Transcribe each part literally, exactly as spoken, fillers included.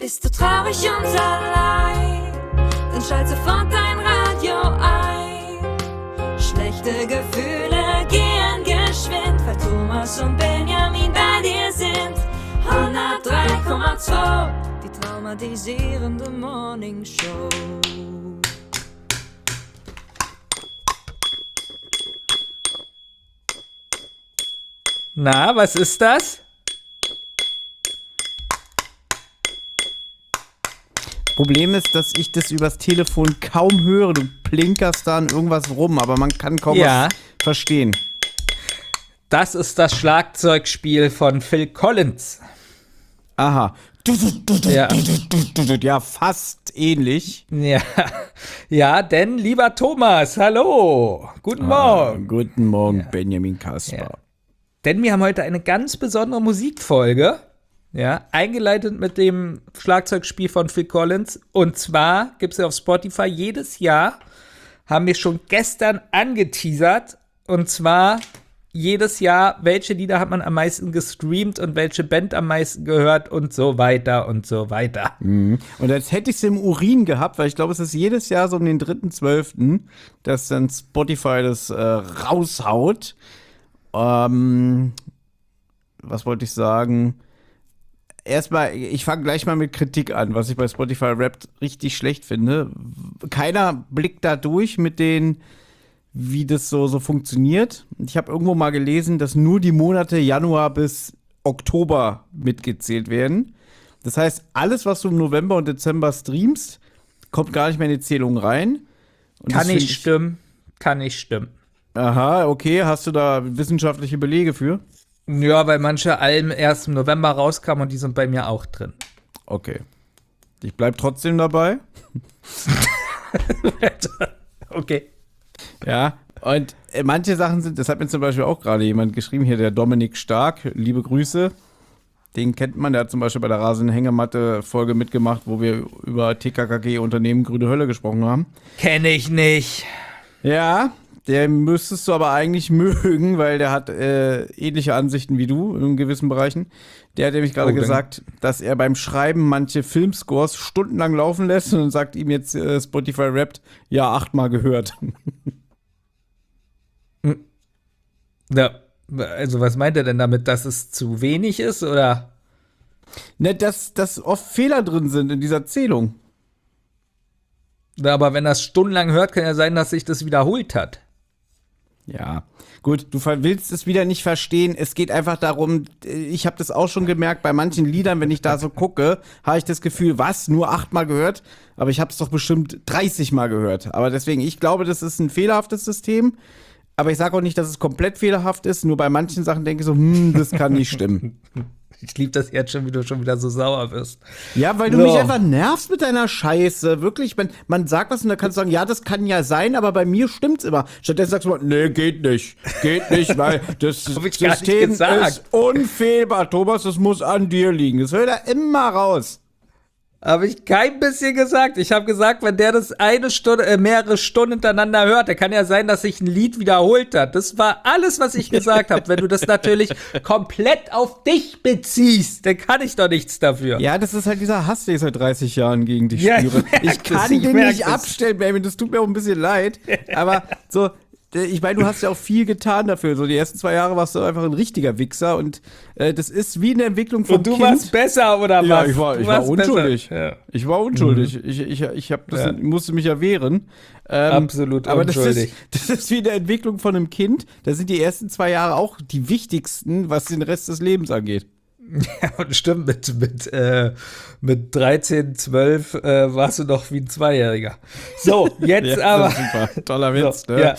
Bist du traurig und allein, dann schalt sofort dein Radio ein. Schlechte Gefühle gehen geschwind, weil Thomas und Benjamin bei dir sind. hundertdrei Komma zwei, die traumatisierende Morning Show. Na, was ist das? Problem ist, dass ich das übers Telefon kaum höre. Du plinkerst da an irgendwas rum, aber man kann kaum Ja. was verstehen. Das ist das Schlagzeugspiel von Phil Collins. Aha. Ja. Ja, fast ähnlich. Ja, ja, denn lieber Thomas, hallo, guten Morgen. Ah, guten Morgen, Benjamin Kasper. Ja. Denn wir haben heute eine ganz besondere Musikfolge, ja, eingeleitet mit dem Schlagzeugspiel von Phil Collins. Und zwar gibt es ja auf Spotify jedes Jahr, haben wir schon gestern angeteasert, und zwar jedes Jahr, welche Lieder hat man am meisten gestreamt und welche Band am meisten gehört und so weiter und so weiter. Mhm. Und als hätte ich es im Urin gehabt, weil ich glaube, es ist jedes Jahr so um den dritten zwölften, dass dann Spotify das äh, raushaut. Ähm, was wollte ich sagen? Erstmal, ich fange gleich mal mit Kritik an, was ich bei Spotify Wrapped richtig schlecht finde. Keiner blickt da durch mit den, wie das so, so funktioniert. Ich habe irgendwo mal gelesen, dass nur die Monate Januar bis Oktober mitgezählt werden. Das heißt, alles, was du im November und Dezember streamst, kommt gar nicht mehr in die Zählung rein. Und Kann das nicht find ich- stimmen, kann nicht stimmen. Aha, okay. Hast du da wissenschaftliche Belege für? Ja, weil manche Alben erst im November rauskamen und die sind bei mir auch drin. Okay. Ich bleib trotzdem dabei. Okay. Ja. Und äh, manche Sachen sind, das hat mir zum Beispiel auch gerade jemand geschrieben, hier der Dominik Stark, liebe Grüße. Den kennt man, der hat zum Beispiel bei der Rasenhängematte-Folge mitgemacht, wo wir über T K K G-Unternehmen Grüne Hölle gesprochen haben. Kenne ich nicht. Ja, der müsstest du aber eigentlich mögen, weil der hat äh, ähnliche Ansichten wie du in gewissen Bereichen. Der hat nämlich gerade Oh, dann- gesagt, dass er beim Schreiben manche Filmscores stundenlang laufen lässt und dann sagt ihm jetzt äh, Spotify Wrapped, ja, achtmal gehört. Ja, also was meint er denn damit, dass es zu wenig ist, oder? Ne, dass, dass oft Fehler drin sind in dieser Zählung. Na, aber wenn er es stundenlang hört, kann ja sein, dass sich das wiederholt hat. Ja, gut, du ver- willst es wieder nicht verstehen. Es geht einfach darum, ich habe das auch schon gemerkt, bei manchen Liedern, wenn ich da so gucke, habe ich das Gefühl, was, nur achtmal gehört? Aber ich habe es doch bestimmt dreißig Mal gehört. Aber deswegen, ich glaube, das ist ein fehlerhaftes System. Aber ich sage auch nicht, dass es komplett fehlerhaft ist. Nur bei manchen Sachen denke ich so, hm, das kann nicht stimmen. Ich liebe das jetzt schon, wie du schon wieder so sauer wirst. Ja, weil du So. mich einfach nervst mit deiner Scheiße. Wirklich, man, man sagt was und dann kannst du sagen, ja, das kann ja sein, aber bei mir stimmt's immer. Stattdessen sagst du mal, nee, geht nicht. Geht nicht, weil das Hab ich gar nicht System gesagt. ist unfehlbar. Thomas, das muss an dir liegen. Das hört er immer raus. Habe ich kein bisschen gesagt. Ich habe gesagt, wenn der das eine Stunde, äh, mehrere Stunden hintereinander hört, dann kann ja sein, dass sich ein Lied wiederholt hat. Das war alles, was ich gesagt habe. Wenn du das natürlich komplett auf dich beziehst, dann kann ich doch nichts dafür. Ja, das ist halt dieser Hass, den ich seit dreißig Jahren gegen dich Ja, ich spüre. merk Ich kann das, ich den merk nicht das. abstellen, Baby. Das tut mir auch ein bisschen leid. Aber so, ich meine, du hast ja auch viel getan dafür. So die ersten zwei Jahre warst du einfach ein richtiger Wichser. Und äh, das ist wie eine Entwicklung vom Und du Kind. warst besser, oder was? Ja, ich war, Du ich war warst unschuldig. besser. Ja. Ich war unschuldig. Ich, ich, ich hab das, Ja. musste mich ja wehren. Ähm, Absolut aber unschuldig. Das ist, das ist wie eine Entwicklung von einem Kind. Da sind die ersten zwei Jahre auch die wichtigsten, was den Rest des Lebens angeht. Ja, und stimmt, mit, mit, äh, mit dreizehn, zwölf äh, warst du noch wie ein Zweijähriger. So, jetzt Ja, aber. das ist super. Toller Witz, So, ne? ja.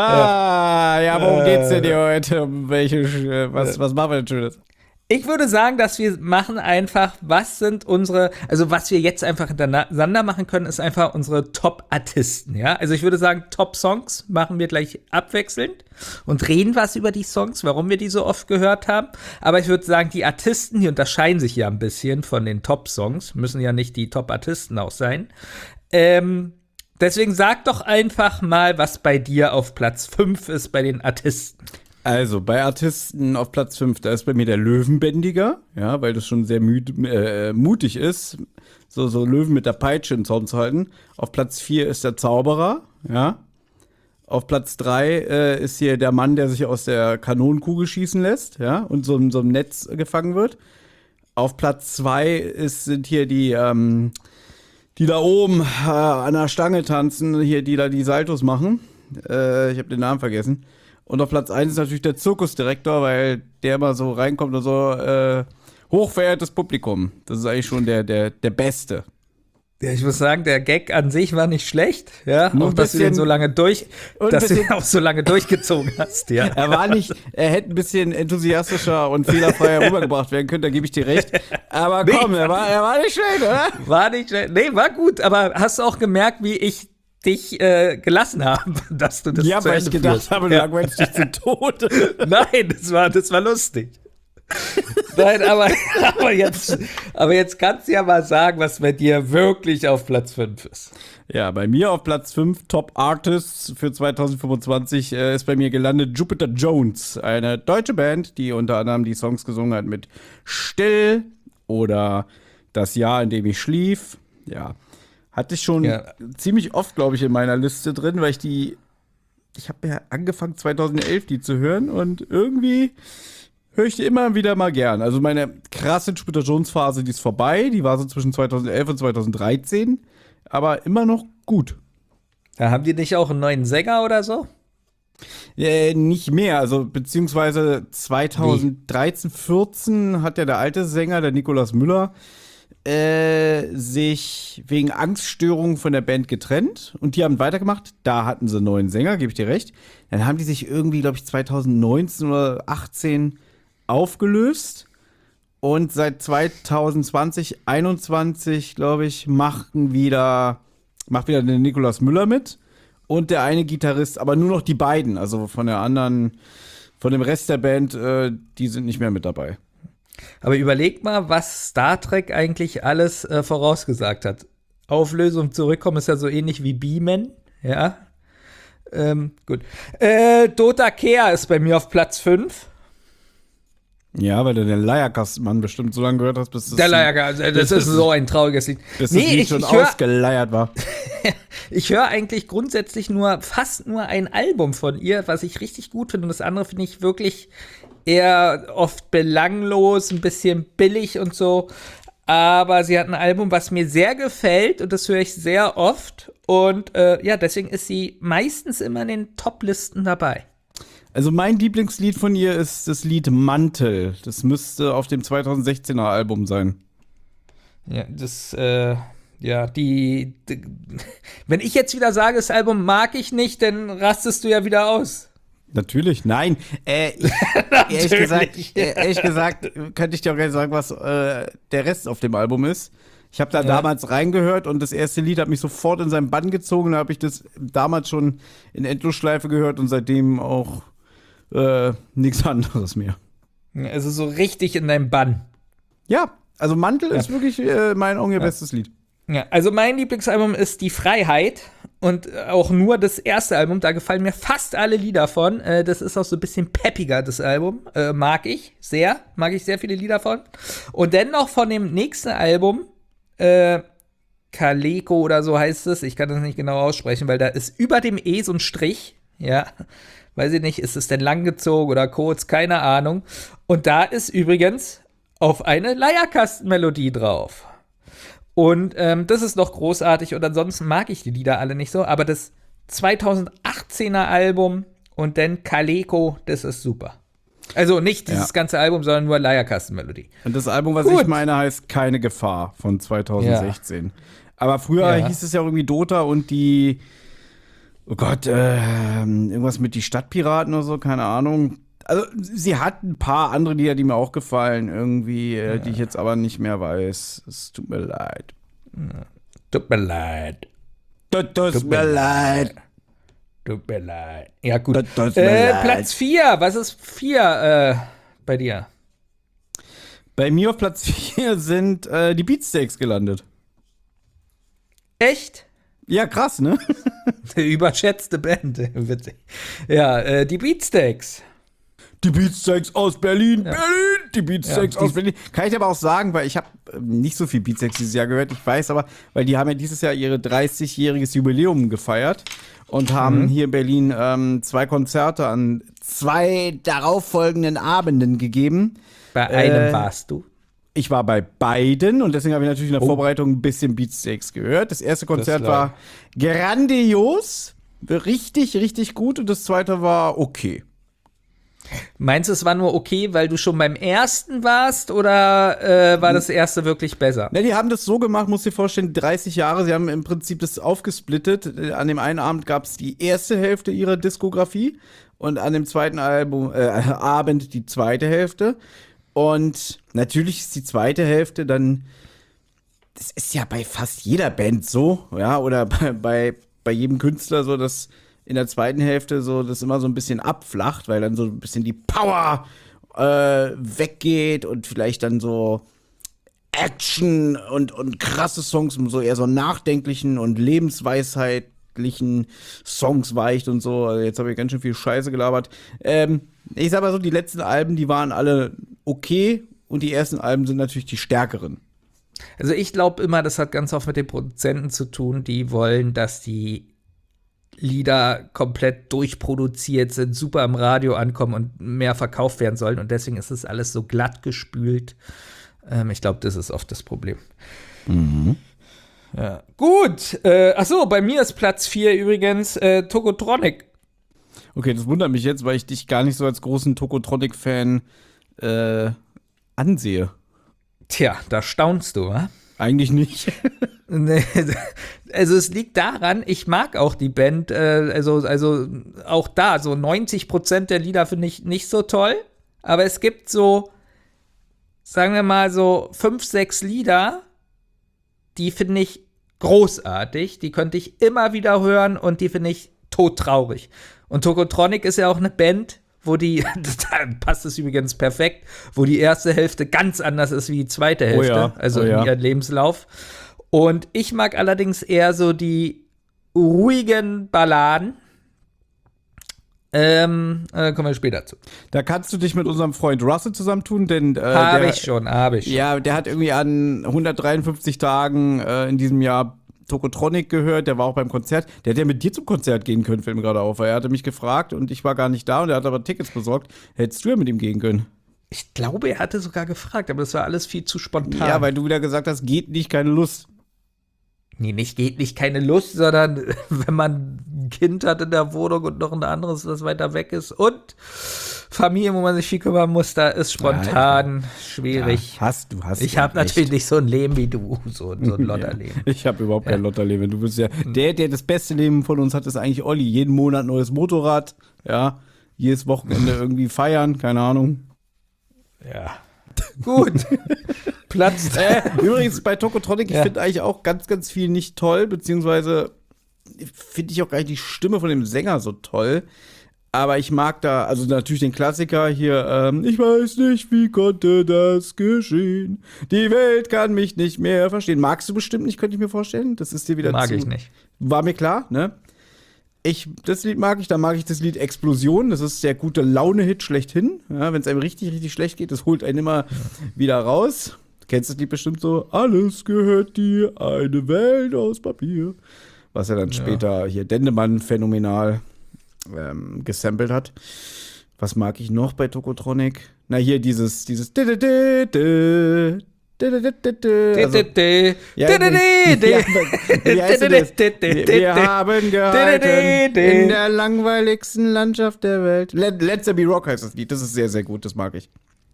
Ah, ja, worum Äh, geht's denn hier heute? Um welche, äh, was, was machen wir denn Schönes? Ich würde sagen, dass wir machen einfach, was sind unsere, also was wir jetzt einfach hintereinander machen können, ist einfach unsere Top-Artisten, ja. Also ich würde sagen, Top-Songs machen wir gleich abwechselnd und reden was über die Songs, warum wir die so oft gehört haben. Aber ich würde sagen, die Artisten, die unterscheiden sich ja ein bisschen von den Top-Songs, müssen ja nicht die Top-Artisten auch sein. Ähm, deswegen sag doch einfach mal, was bei dir auf Platz fünf ist bei den Artisten. Also, bei Artisten auf Platz fünf, da ist bei mir der Löwenbändiger, ja, weil das schon sehr müd, äh, mutig ist, so, so Löwen mit der Peitsche im Zaum zu halten. Auf Platz vier ist der Zauberer, ja. Auf Platz drei äh, ist hier der Mann, der sich aus der Kanonenkugel schießen lässt, ja, und so in so einem Netz gefangen wird. Auf Platz zwei ist, sind hier die, ähm, die da oben äh, an der Stange tanzen, hier, die da die Saltos machen. Äh, ich habe den Namen vergessen. Und auf Platz eins ist natürlich der Zirkusdirektor, weil der mal so reinkommt und so, äh, hochverehrtes Publikum. Das ist eigentlich schon der, der, der Beste. Ja, ich muss sagen, der Gag an sich war nicht schlecht, ja, Nur auch ein dass du den bisschen- so lange durch, und dass du bisschen- den auch so lange durchgezogen hast, ja. Er war nicht, er hätte ein bisschen enthusiastischer und fehlerfreier rübergebracht werden können, da gebe ich dir recht. Aber komm, er war, er war nicht schlecht, oder? War nicht schlecht, nee, war gut, aber hast du auch gemerkt, wie ich dich äh, gelassen habe, dass du das Ja, zu weil ich Ende gedacht führst. habe, du ja. langweilst dich zu Tode. Nein, das war, das war lustig. Nein, aber, aber, jetzt, aber jetzt kannst du ja mal sagen, was bei dir wirklich auf Platz fünf ist. Ja, bei mir auf Platz fünf Top Artists für zwanzig fünfundzwanzig äh, ist bei mir gelandet Jupiter Jones, eine deutsche Band, die unter anderem die Songs gesungen hat mit Still oder Das Jahr, in dem ich schlief. Ja, hatte ich schon Ja. ziemlich oft, glaube ich, in meiner Liste drin, weil ich die, ich habe ja angefangen zweitausendelf die zu hören und irgendwie höre ich die immer wieder mal gern. Also meine krasse Jupiter Jones Phase, die ist vorbei, die war so zwischen zweitausendelf und zweitausenddreizehn. Aber immer noch gut. Da haben die nicht auch einen neuen Sänger oder so? Äh, nicht mehr, also beziehungsweise zweitausenddreizehn, vierzehn hat ja der alte Sänger, der Nikolaus Müller, äh, sich wegen Angststörungen von der Band getrennt und die haben weitergemacht. Da hatten sie einen neuen Sänger, gebe ich dir recht. Dann haben die sich irgendwie, glaube ich, zweitausendneunzehn oder achtzehn aufgelöst. Und seit zweitausendzwanzig, einundzwanzig, glaube ich, machen wieder, macht wieder der Nikolaus Müller mit. Und der eine Gitarrist, aber nur noch die beiden. Also von der anderen, von dem Rest der Band, äh, die sind nicht mehr mit dabei. Aber überleg mal, was Star Trek eigentlich alles äh, vorausgesagt hat. Auflösung zurückkommen ist ja so ähnlich wie B-Men, ja. Ähm, gut. Äh, Dota Kea ist bei mir auf Platz fünf. Ja, weil du den Leierkastenmann bestimmt so lange gehört hast, bis das, Der Leier, das ist so ein trauriges Lied. bis das Nee, Lied ich, schon ich höre ausgeleiert war. ich hör eigentlich grundsätzlich nur, fast nur ein Album von ihr, was ich richtig gut finde. Und das andere finde ich wirklich eher oft belanglos, ein bisschen billig und so. Aber sie hat ein Album, was mir sehr gefällt und das höre ich sehr oft. Und äh, ja, deswegen ist sie meistens immer in den Top-Listen dabei. Also mein Lieblingslied von ihr ist das Lied Mantel. Das müsste auf dem zweitausendsechzehner Album sein. Ja, das, äh, ja, die, die, wenn ich jetzt wieder sage, das Album mag ich nicht, dann rastest du ja wieder aus. Natürlich, nein. Äh, ich, ehrlich, gesagt, äh, ehrlich gesagt, könnte ich dir auch gerne sagen, was äh, der Rest auf dem Album ist. Ich habe da Ja. damals reingehört und das erste Lied hat mich sofort in seinen Bann gezogen. Da habe ich das damals schon in Endlosschleife gehört und seitdem auch äh, nichts anderes mehr. Also so richtig in deinem Bann. Ja, also Mantel Ja. ist wirklich äh, in meinen Augen ihr bestes Lied. Ja, also mein Lieblingsalbum ist Die Freiheit und auch nur das erste Album, da gefallen mir fast alle Lieder von. Äh, das ist auch so ein bisschen peppiger, das Album. Äh, mag ich sehr, mag ich sehr viele Lieder von. Und dann noch von dem nächsten Album, äh, Kaleko oder so heißt es, ich kann das nicht genau aussprechen, weil da ist über dem E so ein Strich, ja. Weiß ich nicht, ist es denn langgezogen oder kurz, keine Ahnung. Und da ist übrigens auf eine Leierkastenmelodie drauf. Und ähm, das ist noch großartig und ansonsten mag ich die Lieder alle nicht so, aber das zweitausendachtzehner Album und dann Kaleko, das ist super. Also nicht dieses Ja. ganze Album, sondern nur Leierkastenmelodie. Und das Album, was Gut. ich meine, heißt Keine Gefahr von zweitausendsechzehn. Aber früher Ja. hieß es ja irgendwie Dota und die, oh Gott, äh, irgendwas mit die Stadtpiraten oder so, keine Ahnung. Also sie hat ein paar andere Lieder, die mir auch gefallen, irgendwie, äh, die ich jetzt aber nicht mehr weiß. Es tut mir leid. Tut mir leid. Tut, tut Tut mir mir leid. Tut mir leid. Ja, gut. Tut, tut mir Äh, leid. Platz vier. Was ist vier äh, bei dir? Bei mir auf Platz vier sind äh, die Beatsteaks gelandet. Echt? Ja, krass, ne? Überschätzte Band. Witzig. Ja, äh, die Beatsteaks. die Beatsteaks aus Berlin, ja. Berlin, die Beatsteaks ja, aus Berlin. Kann ich aber auch sagen, weil ich habe nicht so viel Beatsteaks dieses Jahr gehört. Ich weiß aber, weil die haben ja dieses Jahr ihre dreißigjähriges Jubiläum gefeiert und haben mhm. hier in Berlin ähm, zwei Konzerte an zwei darauffolgenden Abenden gegeben. Bei einem äh, warst du? Ich war bei beiden und deswegen habe ich natürlich in der oh. Vorbereitung ein bisschen Beatsteaks gehört. Das erste Konzert das war grandios, richtig, richtig gut und das zweite war okay. Meinst du, es war nur okay, weil du schon beim ersten warst oder äh, war das erste wirklich besser? Ne, die haben das so gemacht, musst dir vorstellen, dreißig Jahre, sie haben im Prinzip das aufgesplittet. An dem einen Abend gab es die erste Hälfte ihrer Diskografie und an dem zweiten Album, äh, Abend die zweite Hälfte. Und natürlich ist die zweite Hälfte dann, das ist ja bei fast jeder Band so, ja, oder bei, bei, bei jedem Künstler so, dass in der zweiten Hälfte so das immer so ein bisschen abflacht, weil dann so ein bisschen die Power äh, weggeht und vielleicht dann so Action und, und krasse Songs, so eher so nachdenklichen und lebensweisheitlichen Songs weicht und so. Also jetzt habe ich ganz schön viel Scheiße gelabert. Ähm, ich sag mal so, die letzten Alben, die waren alle okay und die ersten Alben sind natürlich die stärkeren. Also ich glaube immer, das hat ganz oft mit den Produzenten zu tun, die wollen, dass die Lieder komplett durchproduziert sind, super im Radio ankommen und mehr verkauft werden sollen. Und deswegen ist es alles so glatt gespült. Ähm, ich glaube, das ist oft das Problem. Mhm. Ja. Gut. Äh, achso, bei mir ist Platz vier übrigens äh, Tokotronic. Okay, das wundert mich jetzt, weil ich dich gar nicht so als großen Tokotronic-Fan äh, ansehe. Tja, da staunst du, wa? Eigentlich nicht. Also es liegt daran, ich mag auch die Band, äh, also, also auch da, so neunzig Prozent der Lieder finde ich nicht so toll, aber es gibt so, sagen wir mal so fünf, sechs Lieder, die finde ich großartig, die könnte ich immer wieder hören und die finde ich todtraurig. Und Tokotronic ist ja auch eine Band, wo die, da passt es übrigens perfekt, wo die erste Hälfte ganz anders ist wie die zweite Hälfte, oh ja, also oh ja. in ihrem Lebenslauf. Und ich mag allerdings eher so die ruhigen Balladen. Ähm, äh, kommen wir später zu. Da kannst du dich mit unserem Freund Russell zusammentun, denn äh, Habe der, ich schon, habe ich schon. Ja, der hat irgendwie an hundertdreiundfünfzig Tagen äh, in diesem Jahr Tokotronic gehört, der war auch beim Konzert. Der hätte ja mit dir zum Konzert gehen können, fällt mir gerade auf. Er hatte mich gefragt und ich war gar nicht da und er hat aber Tickets besorgt. Hättest du ja mit ihm gehen können. Ich glaube, er hatte sogar gefragt, aber das war alles viel zu spontan. Ja, weil du wieder gesagt hast, geht nicht, keine Lust. Nee, nicht geht nicht keine Lust, sondern wenn man ein Kind hat in der Wohnung und noch ein anderes, das weiter weg ist und Familie, wo man sich viel kümmern muss, da ist spontan ja, schwierig. Ja, hast du, hast Ich habe natürlich nicht so ein Leben wie du, so, so ein Lotterleben. Ja, ich habe überhaupt kein ja. Lotterleben. Du bist ja der, der das beste Leben von uns hat, ist eigentlich Olli. Jeden Monat neues Motorrad, ja, jedes Wochenende irgendwie feiern, keine Ahnung. Ja. Gut. Platz. Äh, übrigens bei Tokotronic, ich ja. finde eigentlich auch ganz, ganz viel nicht toll, beziehungsweise finde ich auch gar nicht die Stimme von dem Sänger so toll. Aber ich mag da, also natürlich den Klassiker hier, ähm, ich weiß nicht, wie konnte das geschehen? Die Welt kann mich nicht mehr verstehen. Magst du bestimmt nicht, könnte ich mir vorstellen. Das ist dir wieder Mag zu, ich nicht. War mir klar, ne? Ich, das Lied mag ich, dann mag ich das Lied Explosion. Das ist der gute Laune-Hit schlechthin. Ja, wenn es einem richtig, richtig schlecht geht, das holt einen immer ja. wieder raus. Du kennst das Lied bestimmt so, alles gehört dir, eine Welt aus Papier. Was er dann ja. später hier Dendemann phänomenal ähm, gesampelt hat. Was mag ich noch bei Tokotronic? Na, hier dieses, dieses Also, ja, wie heißt das? Wir haben gehalten in der langweiligsten Landschaft der Welt. Let, Let There Be Rock heißt das Lied. Das ist sehr, sehr gut. Das mag ich.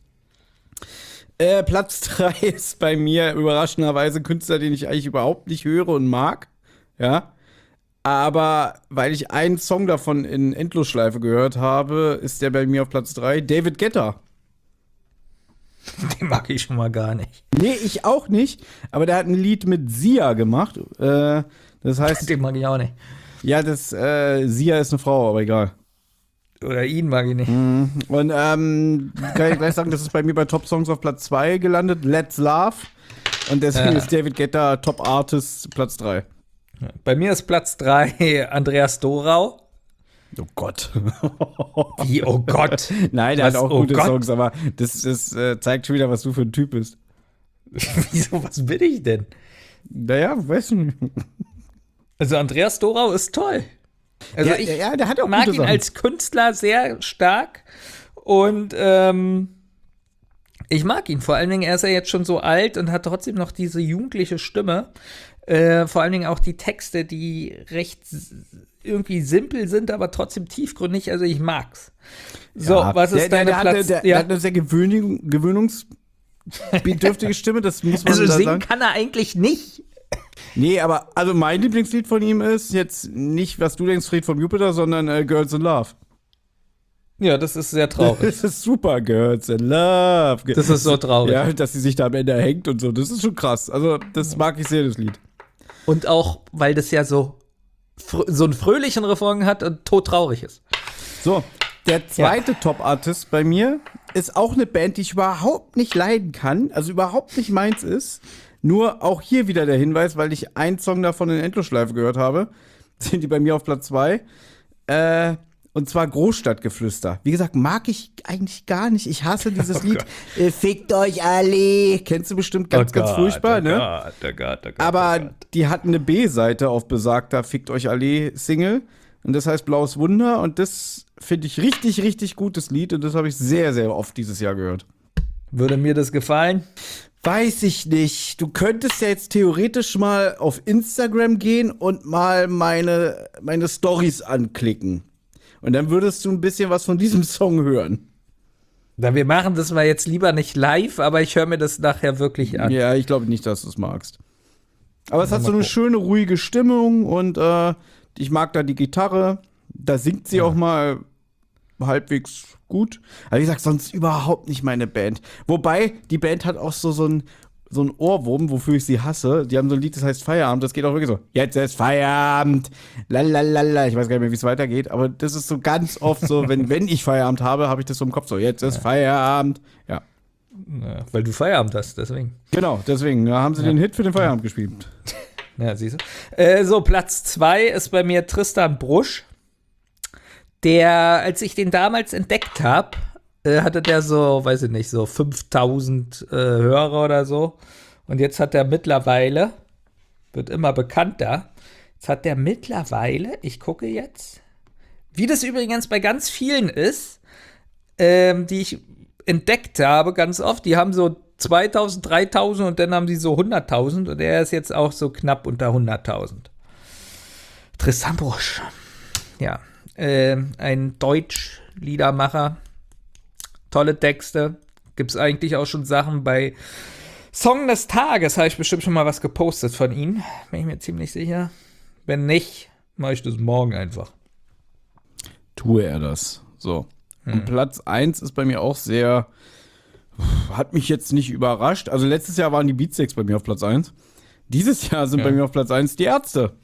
Äh, Platz drei ist bei mir überraschenderweise ein Künstler, den ich eigentlich überhaupt nicht höre und mag. Ja. Aber weil ich einen Song davon in Endlosschleife gehört habe, ist der bei mir auf Platz drei. David Guetta. Den mag ich schon mal gar nicht. Nee, ich auch nicht. Aber der hat ein Lied mit Sia gemacht. Äh, das heißt. Den mag ich auch nicht. Ja, das, äh, Sia ist eine Frau, aber egal. Oder ihn mag ich nicht. Mhm. Und, ähm, kann ich gleich sagen, das ist bei mir bei Top Songs auf Platz zwei gelandet. Let's Laugh. Und deswegen ja. ist David Guetta Top Artist Platz drei. Bei mir ist Platz drei Andreas Dorau. Oh Gott. Wie, oh Gott. Nein, der Was, hat auch oh gute Gott? Songs, aber das, das äh, zeigt schon wieder, was du für ein Typ bist. Wieso, was bin ich denn? Naja, weißt du nicht. Also Andreas Dorau ist toll. Also Der- ich der- ja, der hat auch mag gute ihn Sachen. als Künstler sehr stark und ähm, ich mag ihn. Vor allen Dingen, er ist ja jetzt schon so alt und hat trotzdem noch diese jugendliche Stimme. Äh, vor allen Dingen auch die Texte, die recht s- irgendwie simpel sind, aber trotzdem tiefgründig. Also ich mag's. So, Ja, was ist der, der, deine der hat eine, Platz? der, der ja. hat eine sehr gewöhnung, gewöhnungsbedürftige Stimme, das muss man Also da singen sagen. kann er eigentlich nicht. Nee, aber also mein Lieblingslied von ihm ist jetzt nicht, was du denkst, Fried vom Jupiter, sondern äh, Girls in Love. Ja, das ist sehr traurig. Das ist super, Girls in Love. Das ist so traurig. Ja, dass sie sich da am Ende hängt und so, das ist schon krass. Also das mag ich sehr, das Lied. Und auch, weil das ja so, fr- so einen fröhlichen Refrain hat und todtraurig ist. So, der zweite Top-Artist bei mir ist auch eine Band, die ich überhaupt nicht leiden kann, also überhaupt nicht meins ist. Nur auch hier wieder der Hinweis, weil ich einen Song davon in Endlosschleife gehört habe, sind die bei mir auf Platz zwei. Äh, und zwar Großstadtgeflüster. Wie gesagt, mag ich eigentlich gar nicht. Ich hasse dieses Oh Lied. Äh, Fickt euch alle. Kennst du bestimmt ganz, ganz furchtbar, ne? Gott, oh Gott, oh Gott, Aber oh Gott. die hatten eine B-Seite auf besagter Fickt euch alle Single. Und das heißt Blaues Wunder. Und das finde ich richtig, richtig gutes Lied. Und das habe ich sehr, sehr oft dieses Jahr gehört. Würde mir das gefallen? Weiß ich nicht. Du könntest ja jetzt theoretisch mal auf Instagram gehen und mal meine, meine Stories anklicken. Und dann würdest du ein bisschen was von diesem Song hören. Na, wir machen das mal jetzt lieber nicht live, aber ich höre mir das nachher wirklich an. Ja, ich glaube nicht, dass du es magst. Aber es hat mal so eine gucken. schöne, ruhige Stimmung und äh, ich mag da die Gitarre. Da singt sie Ja. auch mal halbwegs gut. Aber wie gesagt, sonst überhaupt nicht meine Band. Wobei, die Band hat auch so, so ein so ein Ohrwurm, wofür ich sie hasse. Die haben so ein Lied, das heißt Feierabend. Das geht auch wirklich so. Jetzt ist Feierabend. Lalalala. Ich weiß gar nicht mehr, wie es weitergeht. Aber das ist so ganz oft so, wenn, wenn ich Feierabend habe, habe ich das so im Kopf so. Jetzt ist Feierabend. Ja. Ja, weil du Feierabend hast, deswegen. Genau, deswegen da haben sie den Hit für den Feierabend gespielt. Ja, siehst du. Äh, so, Platz zwei ist bei mir Tristan Brusch. Der, als ich den damals entdeckt habe, äh, hatte der so, weiß ich nicht, so fünftausend äh, Hörer oder so. Und jetzt hat er mittlerweile, wird immer bekannter, jetzt hat der mittlerweile, ich gucke jetzt, wie das übrigens bei ganz vielen ist, ähm, die ich entdeckt habe, ganz oft, die haben so zweitausend, dreitausend und dann haben die so hunderttausend und er ist jetzt auch so knapp unter hunderttausend. Tristan Brusch. Ja, äh, ein Deutsch-Liedermacher. Tolle Texte. Gibt es eigentlich auch schon Sachen bei Song des Tages. Habe ich bestimmt schon mal was gepostet von ihm. Bin ich mir ziemlich sicher. Wenn nicht, mache ich das morgen einfach. Tue er das. So. Hm. Und Platz eins ist bei mir auch sehr, hat mich jetzt nicht überrascht. Also letztes Jahr waren die Beatsteaks bei mir auf Platz eins. Dieses Jahr sind Ja. bei mir auf Platz eins die Ärzte.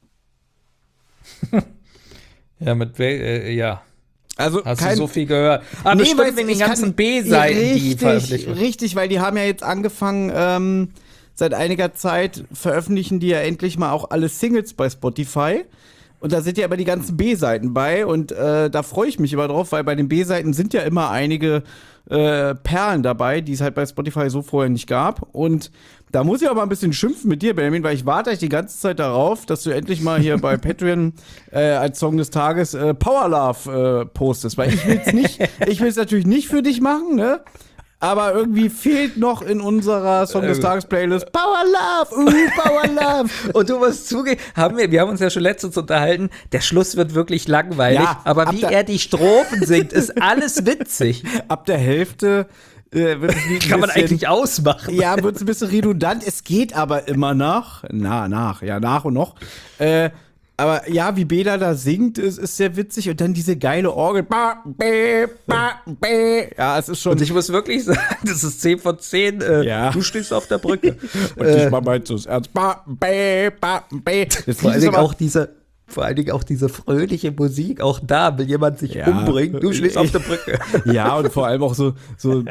Ja, mit wel äh, ja. Also Hast kein, du so viel gehört? Ah, Nee, bestimmt weil wegen den ich kann- ganzen B-Seiten, die richtig, veröffentlicht wurden. Richtig, weil die haben ja jetzt angefangen, ähm, seit einiger Zeit veröffentlichen die ja endlich mal auch alle Singles bei Spotify. Und da sind ja aber die ganzen B-Seiten bei und äh, da freue ich mich immer drauf, weil bei den B-Seiten sind ja immer einige äh, Perlen dabei, die es halt bei Spotify so vorher nicht gab. Und da muss ich aber ein bisschen schimpfen mit dir, Benjamin, weil ich warte eigentlich die ganze Zeit darauf, dass du endlich mal hier bei Patreon äh, als Song des Tages äh, Power Love äh, postest. Weil ich will es nicht, ich will es natürlich nicht für dich machen, ne? Aber irgendwie fehlt noch in unserer Song des Tages Playlist Power Love, uh, Power Love. Und du musst zugeben, haben wir, wir haben uns ja schon letztens unterhalten, der Schluss wird wirklich langweilig, Ja, aber ab wie da- er die Strophen singt, ist alles witzig. Ab der Hälfte äh, wird es ein Kann man bisschen- eigentlich ausmachen. Ja, wird es ein bisschen redundant. Es geht aber immer nach. Na, nach, ja, nach und noch. Äh, aber ja, wie Bela da singt, ist, ist sehr witzig. Und dann diese geile Orgel. Ba, bä, ba, bä. Ja, es ist schon. Und ich muss wirklich sagen, das ist zehn von zehn. Äh, Ja. Du stehst auf der Brücke. und ich mal meinst du es ernst. Ba, bä, ba, bä. Das Vor Lied allen ist Dingen aber- auch diese, vor allen Dingen auch diese fröhliche Musik. Auch da will jemand sich Ja. umbringen. Du stehst auf der Brücke. Ja, und vor allem auch so, so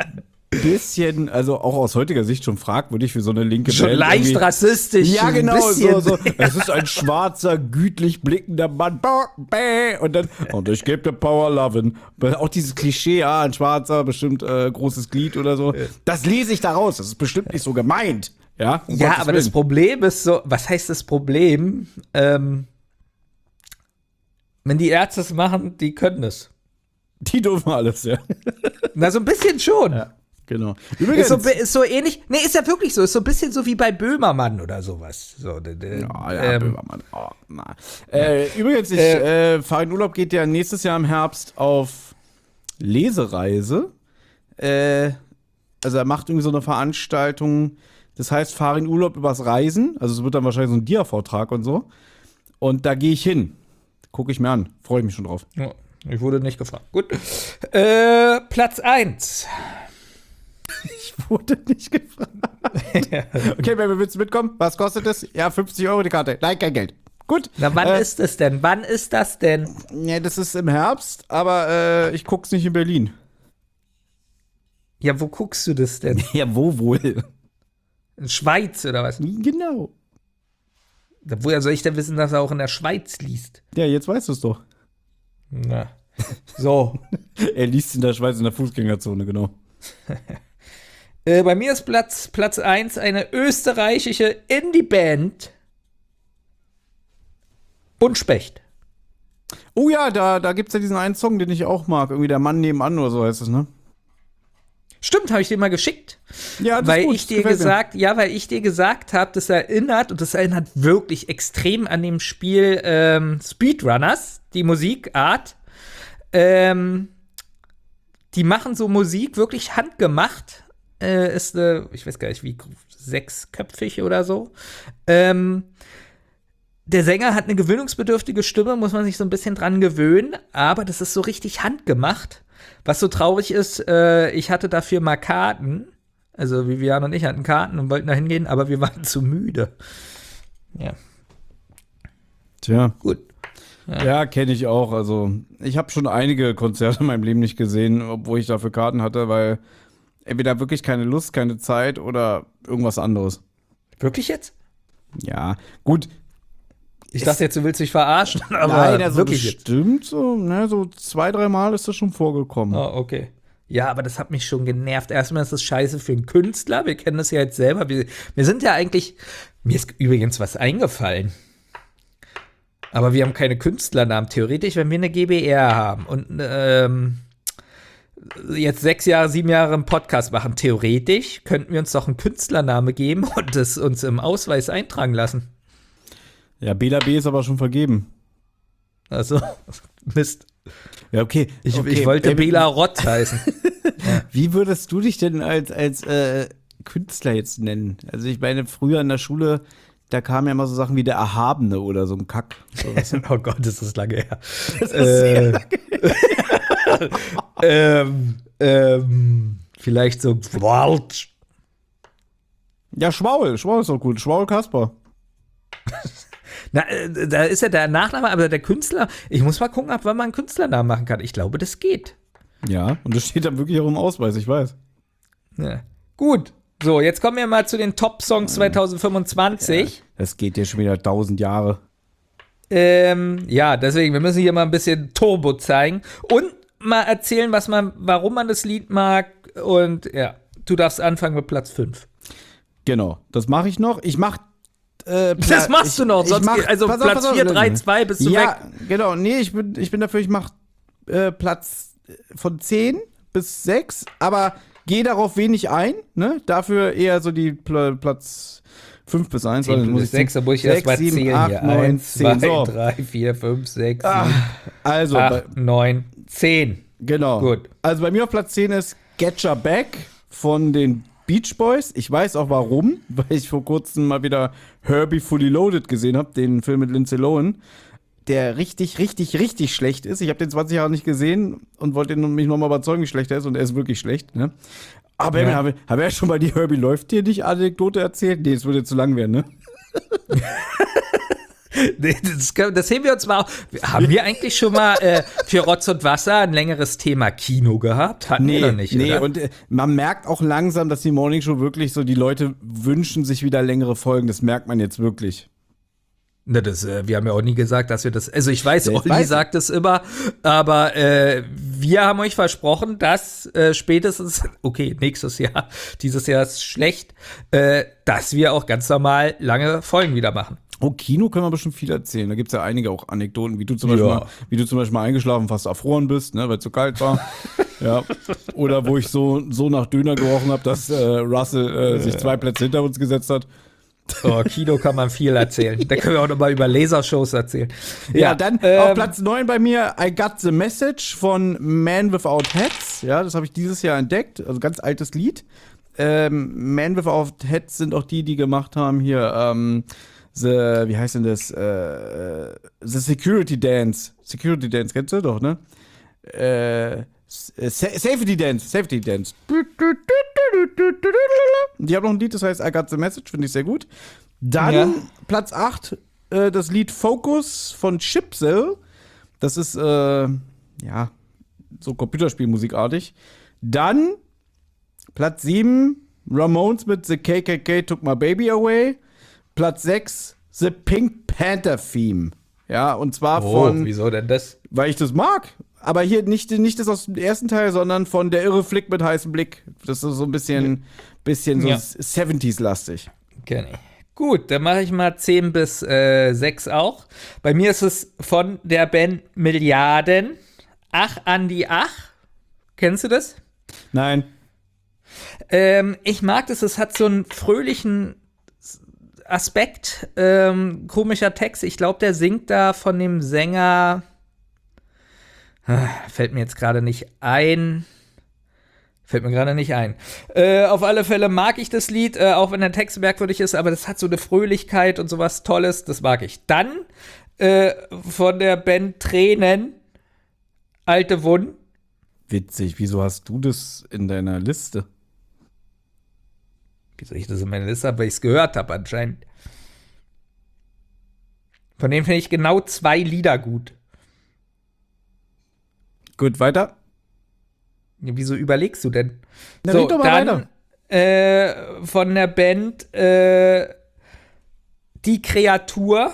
bisschen, also auch aus heutiger Sicht schon fragwürdig für so eine linke Schon Band. leicht irgendwie. rassistisch. Ja, ein genau, bisschen. so, so. Es ist ein schwarzer, gütlich blickender Mann. Und dann, und ich gebe dir Power Lovin'. Auch dieses Klischee, ja, ein Schwarzer, bestimmt äh, großes Glied oder so. Das lese ich da raus. Das ist bestimmt nicht so gemeint. Ja, um Ja, Gottes aber das Willen. Problem ist so, was heißt das Problem? Ähm, wenn die Ärzte es machen, die können es. Die dürfen alles, ja. Na, so ein bisschen schon. Ja, genau. Ist Übrigens, so, ist so ähnlich, nee, ist ja wirklich so, ist so ein bisschen so wie bei Böhmermann oder sowas. So, d- d- ja, ja, ähm, Böhmermann. Oh, na. Äh, übrigens, ich, äh, Farin Urlaub geht ja nächstes Jahr im Herbst auf Lesereise. Äh, also er macht irgendwie so eine Veranstaltung, das heißt Farin Urlaub übers Reisen. Also es wird dann wahrscheinlich so ein Dia-Vortrag und so. Und da gehe ich hin. Gucke ich mir an. Freue ich mich schon drauf. ja, ich wurde nicht gefragt. Gut. Äh, Platz eins. Ich wurde nicht gefragt. Okay, Baby, willst du mitkommen? Was kostet es? Ja, fünfzig Euro die Karte. Nein, kein Geld. Gut. Na, wann äh, ist es denn? Wann ist das denn? Ja, das ist im Herbst, aber äh, ich guck's nicht in Berlin. Ja, wo guckst du das denn? Ja, wo wohl? In Schweiz oder was? Genau. Woher soll ich denn wissen, dass er auch in der Schweiz liest? Ja, jetzt weißt du es doch. Na. So. Er liest in der Schweiz in der Fußgängerzone, genau. Äh, bei mir ist Platz, Platz eins eine österreichische Indie-Band. Buntspecht. Oh ja, da, da gibt's ja diesen einen Song, den ich auch mag. Irgendwie der Mann nebenan oder so heißt es, ne? Stimmt, habe ich dir mal geschickt. Ja, das ist Weil gut, ich das dir gefällt mir. gesagt, ja, weil ich dir gesagt habe, das erinnert, und das erinnert wirklich extrem an dem Spiel ähm, Speedrunners, die Musikart. Ähm, die machen so Musik wirklich handgemacht. Äh, ist eine, ich weiß gar nicht, wie sechsköpfig oder so. Ähm, der Sänger hat eine gewöhnungsbedürftige Stimme, muss man sich so ein bisschen dran gewöhnen, aber das ist so richtig handgemacht. Was so traurig ist, äh, ich hatte dafür mal Karten. Also Vivian und ich hatten Karten und wollten da hingehen, aber wir waren zu müde. Ja, Tja. gut. Ja, ja kenne ich auch. Also, ich habe schon einige Konzerte in meinem Leben nicht gesehen, obwohl ich dafür Karten hatte, weil entweder wirklich keine Lust, keine Zeit oder irgendwas anderes. Wirklich jetzt? Ja, gut. Ich dachte jetzt, du willst mich verarschen, aber Nein, also wirklich jetzt. bestimmt so, ne, so zwei, dreimal ist das schon vorgekommen. Oh, okay. Ja, aber das hat mich schon genervt. Erstmal ist das scheiße für einen Künstler. Wir kennen das ja jetzt selber. Wir, wir sind ja eigentlich. Mir ist übrigens was eingefallen. Aber wir haben keine Künstlernamen. Theoretisch, wenn wir eine G B R haben und ähm, jetzt sechs Jahre, sieben Jahre einen Podcast machen, theoretisch könnten wir uns doch einen Künstlername geben und das uns im Ausweis eintragen lassen. Ja, Bela B ist aber schon vergeben. Also, Mist. Ja, okay. Ich, okay. ich wollte Äh, Bela Rott heißen. Wie würdest du dich denn als, als äh, Künstler jetzt nennen? Also ich meine, früher in der Schule, da kamen ja immer so Sachen wie der Erhabene oder so ein Kack. So, weißt du? Oh Gott, ist das lange her. Das ist sehr lange ähm, ähm, vielleicht so Wald. Ja, Schwaul. Schwaul ist doch gut. Schwaul Kasper. Na, äh, da ist ja der Nachname, aber der Künstler, ich muss mal gucken, ab wann man einen Künstlernamen machen kann. Ich glaube, das geht. Ja, und das steht dann wirklich auch im Ausweis, ich weiß. Ja. Gut. So, jetzt kommen wir mal zu den Top-Songs zwanzig fünfundzwanzig. Das geht ja schon wieder tausend Jahre. Ähm, ja, deswegen, wir müssen hier mal ein bisschen Turbo zeigen und mal erzählen, was man, warum man das Lied mag. Und ja, du darfst anfangen mit Platz fünf. Genau, das mache ich noch. Ich mach äh, Das machst ich, du noch, ich sonst mach, geht, also pass auf, Platz pass auf, vier, drei, zwei bist du ja, weg. genau. Nee, ich bin, ich bin dafür, ich mach äh, Platz von zehn bis sechs, aber geh darauf wenig ein, ne? Dafür eher so die Pl- Platz fünf bis eins. zehn bis sechs, da muss ich erst mal zählen hier. eins, zwei, drei, vier, fünf, sechs, sieben, Also, bei, acht, neun, zehn. genau. Gut. Also bei mir auf Platz zehn ist Get Your Back von den Beach Boys. Ich weiß auch warum, weil ich vor kurzem mal wieder Herbie Fully Loaded gesehen habe, den Film mit Lindsay Lohan, der richtig, richtig, richtig schlecht ist. Ich habe den zwanzig Jahre nicht gesehen und wollte mich nochmal überzeugen, wie schlecht er ist, und er ist wirklich schlecht. Ne? Aber Ja. habe hab ja schon mal die Herbie läuft dir nicht Anekdote erzählt? Nee, das würde zu lang werden, ne? Nee, das, können- das heben wir uns mal auf. Haben wir eigentlich schon mal äh, für Rotz und Wasser ein längeres Thema Kino gehabt? Hatten wir noch nicht, nee, oder? und äh, man merkt auch langsam, dass die Morning Show wirklich so, die Leute wünschen sich wieder längere Folgen, das merkt man jetzt wirklich. Ne, das, äh, wir haben ja auch nie gesagt, dass wir das. Also ich weiß, Ja, ich Olli weiß. sagt es immer, aber äh, wir haben euch versprochen, dass äh, spätestens, okay, nächstes Jahr, dieses Jahr ist schlecht, äh, dass wir auch ganz normal lange Folgen wieder machen. Oh, Kino können wir bestimmt viel erzählen. Da gibt es ja einige auch Anekdoten, wie du zum Beispiel, Ja. mal, wie du zum Beispiel mal eingeschlafen, fast erfroren bist, ne, weil es zu kalt war. Ja. Oder wo ich so, so nach Döner gerochen habe, dass äh, Russell äh, sich zwei Plätze hinter uns gesetzt hat. Oh, Kino kann man viel erzählen. Da können wir auch noch mal über Lasershows erzählen. Ja, dann ähm, auf Platz neun bei mir I Got the Message von Man Without Hats. Ja, das habe ich dieses Jahr entdeckt. Also ganz altes Lied. Ähm, Man Without Hats sind auch die, die gemacht haben hier, ähm, the, wie heißt denn das? Äh, the Security Dance. Security Dance, kennst du doch, ne? Äh, Sa Safety Dance, Safety Dance. Die haben noch ein Lied, das heißt I Got the Message, finde ich sehr gut. Dann Ja. Platz acht, äh, das Lied Focus von Chipsel. Das ist, äh, ja, so Computerspielmusikartig. Dann Platz sieben, Ramones mit The K K K Took My Baby Away. Platz sechs, The Pink Panther Theme. Ja, und zwar Oh, von, wieso denn das? weil ich das mag. Aber hier nicht, nicht das aus dem ersten Teil, sondern von Der irre Flick mit heißem Blick. Das ist so ein bisschen, bisschen so Ja. siebziger-lastig. Kenn ich. Gut, dann mache ich mal zehn bis äh, sechs auch. Bei mir ist es von der Band Milliarden. Ach, Andi, ach. Kennst du das? Nein. Ähm, ich mag das, es hat so einen fröhlichen Aspekt, ähm, komischer Text. Ich glaube, der singt da von dem Sänger, ah, fällt mir jetzt gerade nicht ein. Fällt mir gerade nicht ein. Äh, auf alle Fälle mag ich das Lied, äh, auch wenn der Text merkwürdig ist, aber das hat so eine Fröhlichkeit und sowas Tolles, das mag ich. Dann äh, von der Band Tränen, Alte Wunden. Witzig, wieso hast du das in deiner Liste? Wieso ich das in meiner Liste habe, weil ich es gehört habe anscheinend. Von dem finde ich genau zwei Lieder gut. Gut, weiter. Ja, wieso überlegst du denn? Na, red doch mal dann äh, von der Band äh, Die Kreatur.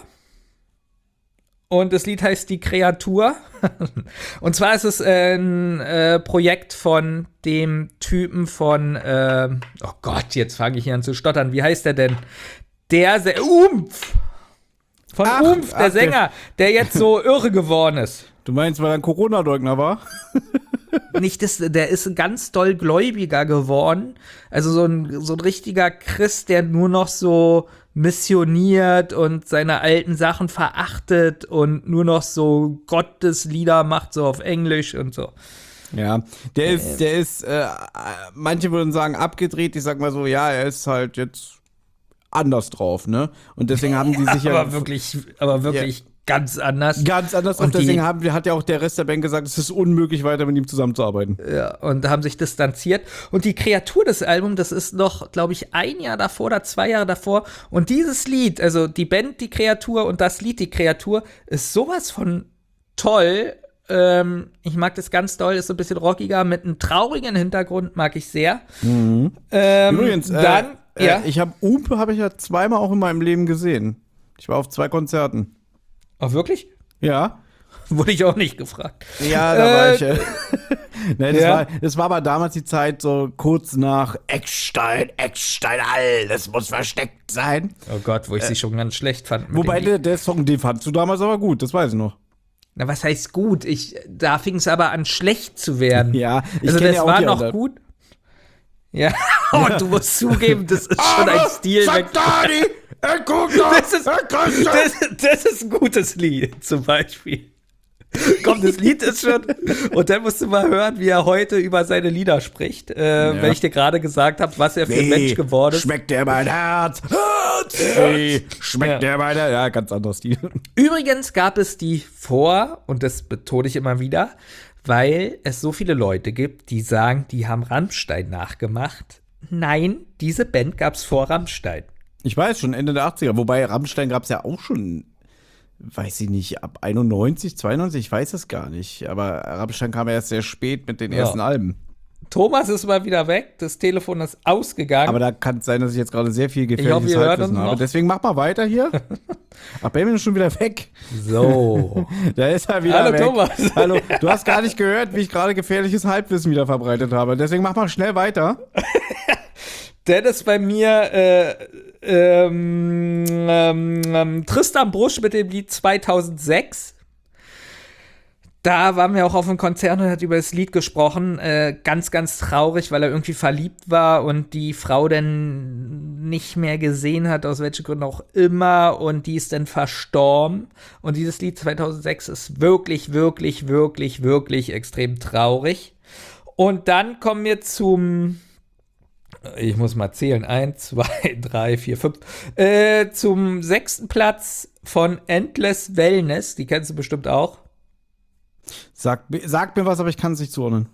Und das Lied heißt Die Kreatur. Und zwar ist es äh, ein äh, Projekt von dem Typen von, äh, oh Gott, jetzt fange ich hier an zu stottern. Wie heißt der denn? Der Se Umf! Von Ach, Umf, der ach, der- Sänger, der jetzt so irre geworden ist. Du meinst, weil er ein Corona-Leugner war? Nicht das, der ist ganz doll gläubiger geworden. Also so ein, so ein richtiger Christ, der nur noch so missioniert und seine alten Sachen verachtet und nur noch so Gotteslieder macht, so auf Englisch und so. Ja, der ist, der ist, äh, manche würden sagen abgedreht, ich sag mal so, ja, er ist halt jetzt anders drauf, ne? Und deswegen haben die sich ja aber wirklich, aber wirklich ganz anders. ganz anders Und und deswegen die- haben, hat ja auch der Rest der Band gesagt, es ist unmöglich, weiter mit ihm zusammenzuarbeiten. Ja, und haben sich distanziert. Und die Kreatur des Albums, das ist noch, glaube ich, ein Jahr davor oder zwei Jahre davor. Und dieses Lied, also die Band Die Kreatur und das Lied Die Kreatur, ist sowas von toll. Ähm, ich mag das ganz doll, ist so ein bisschen rockiger, mit einem traurigen Hintergrund, mag ich sehr. Ähm, Übrigens, äh, dann, äh, ja. ich habe Umpe habe ich ja zweimal auch in meinem Leben gesehen. Ich war auf zwei Konzerten. Oh, wirklich? Ja. Wurde ich auch nicht gefragt. Ja, da war Äh, ich. Äh, Nein, das, ja. war, das war aber damals die Zeit so kurz nach Eckstein, Eckstein, alles muss versteckt sein. Oh Gott, wo ich sie schon ganz schlecht fand. mit Wobei dem Lied. der, der Song, den fandst du damals aber gut, das weiß ich noch. Na, was heißt gut? Ich, da fing es aber an, schlecht zu werden. Ja, ich also kenn das ja auch war die noch anderen. gut. Ja, und du musst zugeben, das ist schon ein Stil. weg- Dani, er guckt doch, Das ist, das, das ist ein gutes Lied, zum Beispiel. Komm, das Lied ist schon. Und dann musst du mal hören, wie er heute über seine Lieder spricht. Äh, Ja. Wenn ich dir gerade gesagt habe, was er für ein Mensch geworden ist. Schmeckt der mein Herz? Herz, Hey, schmeckt Ja. der mein Herz? Ja, ganz anderes Stil. Übrigens gab es die vor, und das betone ich immer wieder, weil es so viele Leute gibt, die sagen, die haben Rammstein nachgemacht. Nein, diese Band gab es vor Rammstein. Ich weiß, schon Ende der achtziger. Wobei Rammstein gab es ja auch schon weiß ich nicht, ab einundneunzig, zweiundneunzig, ich weiß es gar nicht. Aber Rammstein kam ja erst sehr spät mit den Ja. ersten Alben. Thomas ist mal wieder weg, das Telefon ist ausgegangen. Aber da kann es sein, dass ich jetzt gerade sehr viel Ich hoffe, gefährliches ihr hört Halbwissen uns habe. noch. Deswegen mach mal weiter hier. Ach, Benjamin ist schon wieder weg. so. Da ist er wieder Hallo, weg. Thomas. Hallo, du hast gar nicht gehört, wie ich gerade gefährliches Halbwissen wieder verbreitet habe. Deswegen mach mal schnell weiter. Dennis bei mir äh, ähm, ähm, ähm, Tristan Brusch mit dem Lied zweitausendsechs. Da waren wir auch auf einem Konzert und hat über das Lied gesprochen. Äh, ganz, ganz traurig, weil er irgendwie verliebt war und die Frau dann nicht mehr gesehen hat, aus welchen Gründen auch immer. Und die ist dann verstorben. Und dieses Lied zweitausendsechs ist wirklich, wirklich, wirklich, wirklich extrem traurig. Und dann kommen wir zum Ich muss mal zählen. Eins, zwei, drei, vier, fünf. Äh, zum sechsten Platz von Endless Wellness. Die kennst du bestimmt auch. Sag, mi- sag mir was, aber ich kann es nicht zuordnen.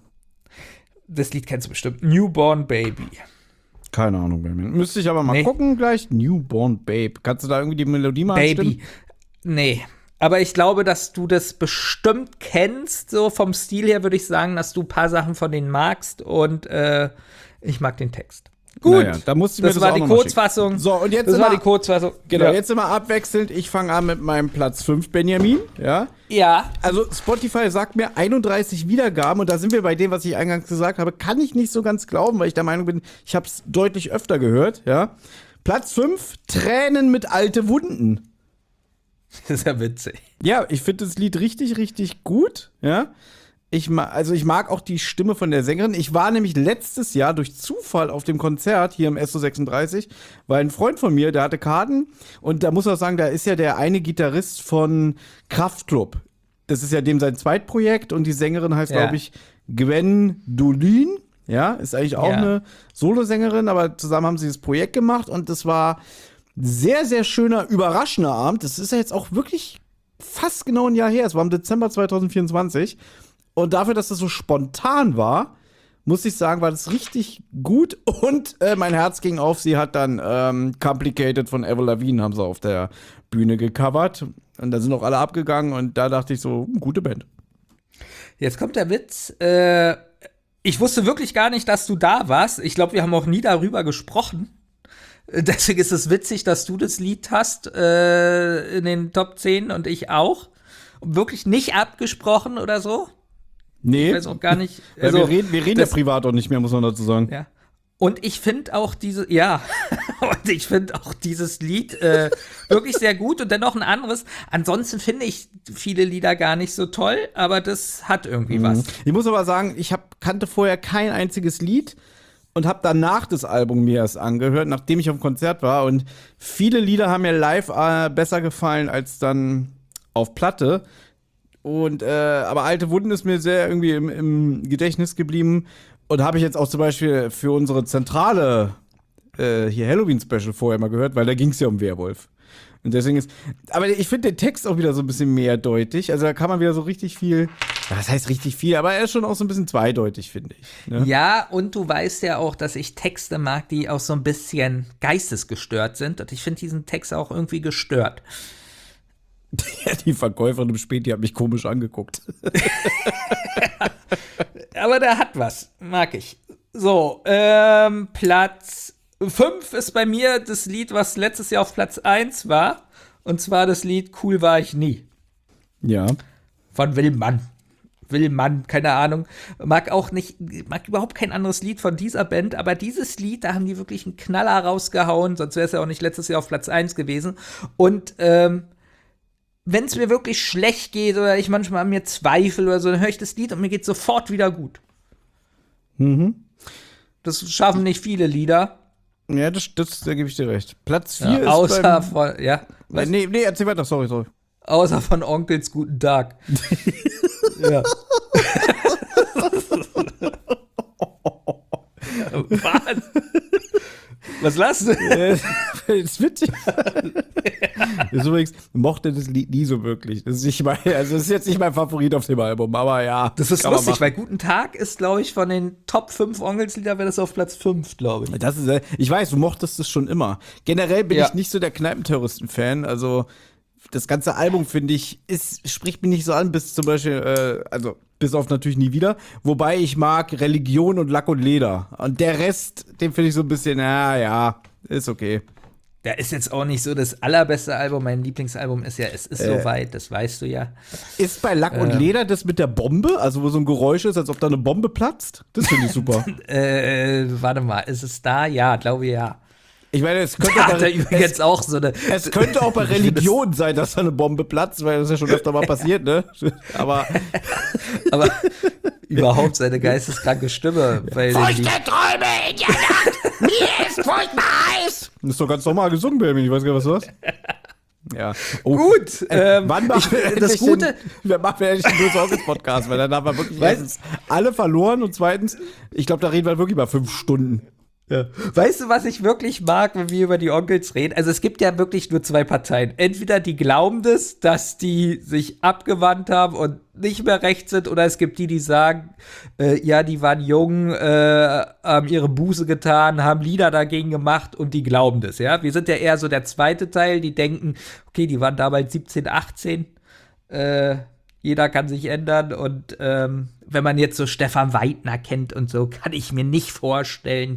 Das Lied kennst du bestimmt. Newborn Baby. Keine Ahnung, Benjamin. Müsste ich aber mal Nee. gucken gleich. Newborn Babe. Kannst du da irgendwie die Melodie mal anstimmen? Baby. Nee. Aber ich glaube, dass du das bestimmt kennst. So vom Stil her würde ich sagen, dass du ein paar Sachen von denen magst. Und äh, ich mag den Text. Gut. Naja, da musst du mir das das war auch die noch mal Kurzfassung. schicken. So, und jetzt das war immer- die Kurzfassung. Genau, ja. jetzt immer abwechselnd. Ich fange an mit meinem Platz fünf, Benjamin. Ja. Ja. Also Spotify sagt mir einunddreißig Wiedergaben und da sind wir bei dem, was ich eingangs gesagt habe, kann ich nicht so ganz glauben, weil ich der Meinung bin, ich habe es deutlich öfter gehört, ja. Platz fünf, Tränen mit alte Wunden. Das ist ja witzig. Ja, ich finde das Lied richtig, richtig gut, ja. Ich ma also ich mag auch die Stimme von der Sängerin. Ich war nämlich letztes Jahr durch Zufall auf dem Konzert hier im S O sechsunddreißig, weil ein Freund von mir, der hatte Karten und da muss man sagen, da ist ja der eine Gitarrist von Kraftklub. Das ist ja dem sein Zweitprojekt und die Sängerin heißt, Ja. glaube ich, Gwen Dolin. Ja, ist eigentlich auch Ja. eine Solosängerin, aber zusammen haben sie das Projekt gemacht und das war sehr, sehr schöner, überraschender Abend. Das ist ja jetzt auch wirklich fast genau ein Jahr her. Es war im Dezember zweitausendvierundzwanzig. Und dafür, dass das so spontan war, muss ich sagen, war das richtig gut. Und äh, mein Herz ging auf. Sie hat dann ähm, Complicated von Avril Lavigne haben sie auf der Bühne gecovert. Und da sind auch alle abgegangen. Und da dachte ich so, gute Band. Jetzt kommt der Witz. Äh, ich wusste wirklich gar nicht, dass du da warst. Ich glaube, wir haben auch nie darüber gesprochen. Äh, Deswegen ist es witzig, dass du das Lied hast äh, in den Top zehn und ich auch. Wirklich nicht abgesprochen oder so. Nee, Ich weiß auch gar nicht. weil Also, wir reden, wir reden ja das- privat auch nicht mehr, muss man dazu sagen. Ja. Und ich finde auch diese, ja, und ich finde auch dieses Lied äh, wirklich sehr gut und dennoch ein anderes. Ansonsten finde ich viele Lieder gar nicht so toll, aber das hat irgendwie was. Ich muss aber sagen, ich hab, kannte vorher kein einziges Lied und habe danach das Album mir erst angehört, nachdem ich auf dem Konzert war. Und viele Lieder haben mir live äh, besser gefallen als dann auf Platte. Und äh, aber Alte Wunden ist mir sehr irgendwie im, im Gedächtnis geblieben. Und habe ich jetzt auch zum Beispiel für unsere zentrale äh, hier Halloween-Special vorher mal gehört, weil da ging es ja um Werwolf. Und deswegen ist. Aber ich finde den Text auch wieder so ein bisschen mehrdeutig. Also da kann man wieder so richtig viel. Ja, das heißt richtig viel, aber er ist schon auch so ein bisschen zweideutig, finde ich. Ne? Ja, und du weißt ja auch, dass ich Texte mag, die auch so ein bisschen geistesgestört sind. Und ich finde diesen Text auch irgendwie gestört. Die Verkäuferin im Späti hat mich komisch angeguckt. Aber der hat was, mag ich. So, ähm, Platz fünf ist bei mir das Lied, was letztes Jahr auf Platz eins war. Und zwar das Lied Cool war ich nie. Ja. Von Will Mann. Will Mann, keine Ahnung. Mag auch nicht, mag überhaupt kein anderes Lied von dieser Band, aber dieses Lied, da haben die wirklich einen Knaller rausgehauen, sonst wäre es ja auch nicht letztes Jahr auf Platz eins gewesen. Und, ähm, wenn es mir wirklich schlecht geht oder ich manchmal an mir zweifle oder so, dann höre ich das Lied und mir geht sofort wieder gut. Mhm. Das schaffen nicht viele Lieder. Ja, das, das, da gebe ich dir recht. Platz vier Ja, ist außer beim, von, ja, was? Nee, nee, erzähl weiter, sorry, sorry. Außer von Onkels Guten Tag. Ja. Was? Was lachst du? Äh, das ist witzig. Das ist übrigens, mochte das Lied nie so wirklich. Das ist nicht mein, also das ist jetzt nicht mein Favorit auf dem Album, aber ja. Das ist kann man lustig, machen. weil Guten Tag ist, glaube ich, von den Top fünf Onkelslieder wäre das auf Platz fünf, glaube ich. Das ist, äh, ich weiß, du mochtest das schon immer. Generell bin Ja. ich nicht so der Kneipenterroristen-Fan. Also das ganze Album, finde ich, ist, spricht mich nicht so an, bis zum Beispiel, äh, also bis auf natürlich Nie wieder. Wobei ich mag Religion und Lack und Leder. Und der Rest, den finde ich so ein bisschen, ja, ja, ist okay. Der ist jetzt auch nicht so das allerbeste Album. Mein Lieblingsalbum ist ja Es ist Äh. soweit, das weißt du ja. Ist bei Lack und Ähm. Leder das mit der Bombe? Also wo so ein Geräusch ist, als ob da eine Bombe platzt? Das finde ich super. Äh, warte mal, ist es da? Ja, glaube ja. Ich meine, es könnte, Da auch hat er bei, übrigens es, auch so eine. es könnte auch bei Ich find das- Religion sein, dass da eine Bombe platzt, weil das ja schon öfter mal passiert, ne? Aber Aber überhaupt seine geisteskranke Stimme. Weil die, Träume in der Nacht, mir ist furchtbar heiß. Das ist doch ganz normal gesungen, Baby, ich weiß gar nicht, was du hast. Ja. Oh, Gut, äh, ähm, wann machen ich- wir das endlich Gute- den, wir machen wir endlich den Böse Onkels Podcast, weil dann haben wir wirklich Weißt- erstens alle verloren und zweitens, ich glaube, da reden wir wirklich mal fünf Stunden. Ja. Weißt du, was ich wirklich mag, wenn wir über die Onkels reden? Also es gibt ja wirklich nur zwei Parteien. Entweder die glauben das, dass die sich abgewandt haben und nicht mehr recht sind, oder es gibt die, die sagen, äh, ja, die waren jung, äh, haben ihre Buße getan, haben Lieder dagegen gemacht und die glauben das, ja. Wir sind ja eher so der zweite Teil, die denken, okay, die waren damals siebzehn, achtzehn, äh, jeder kann sich ändern und ähm, wenn man jetzt so Stefan Weidner kennt und so, kann ich mir nicht vorstellen,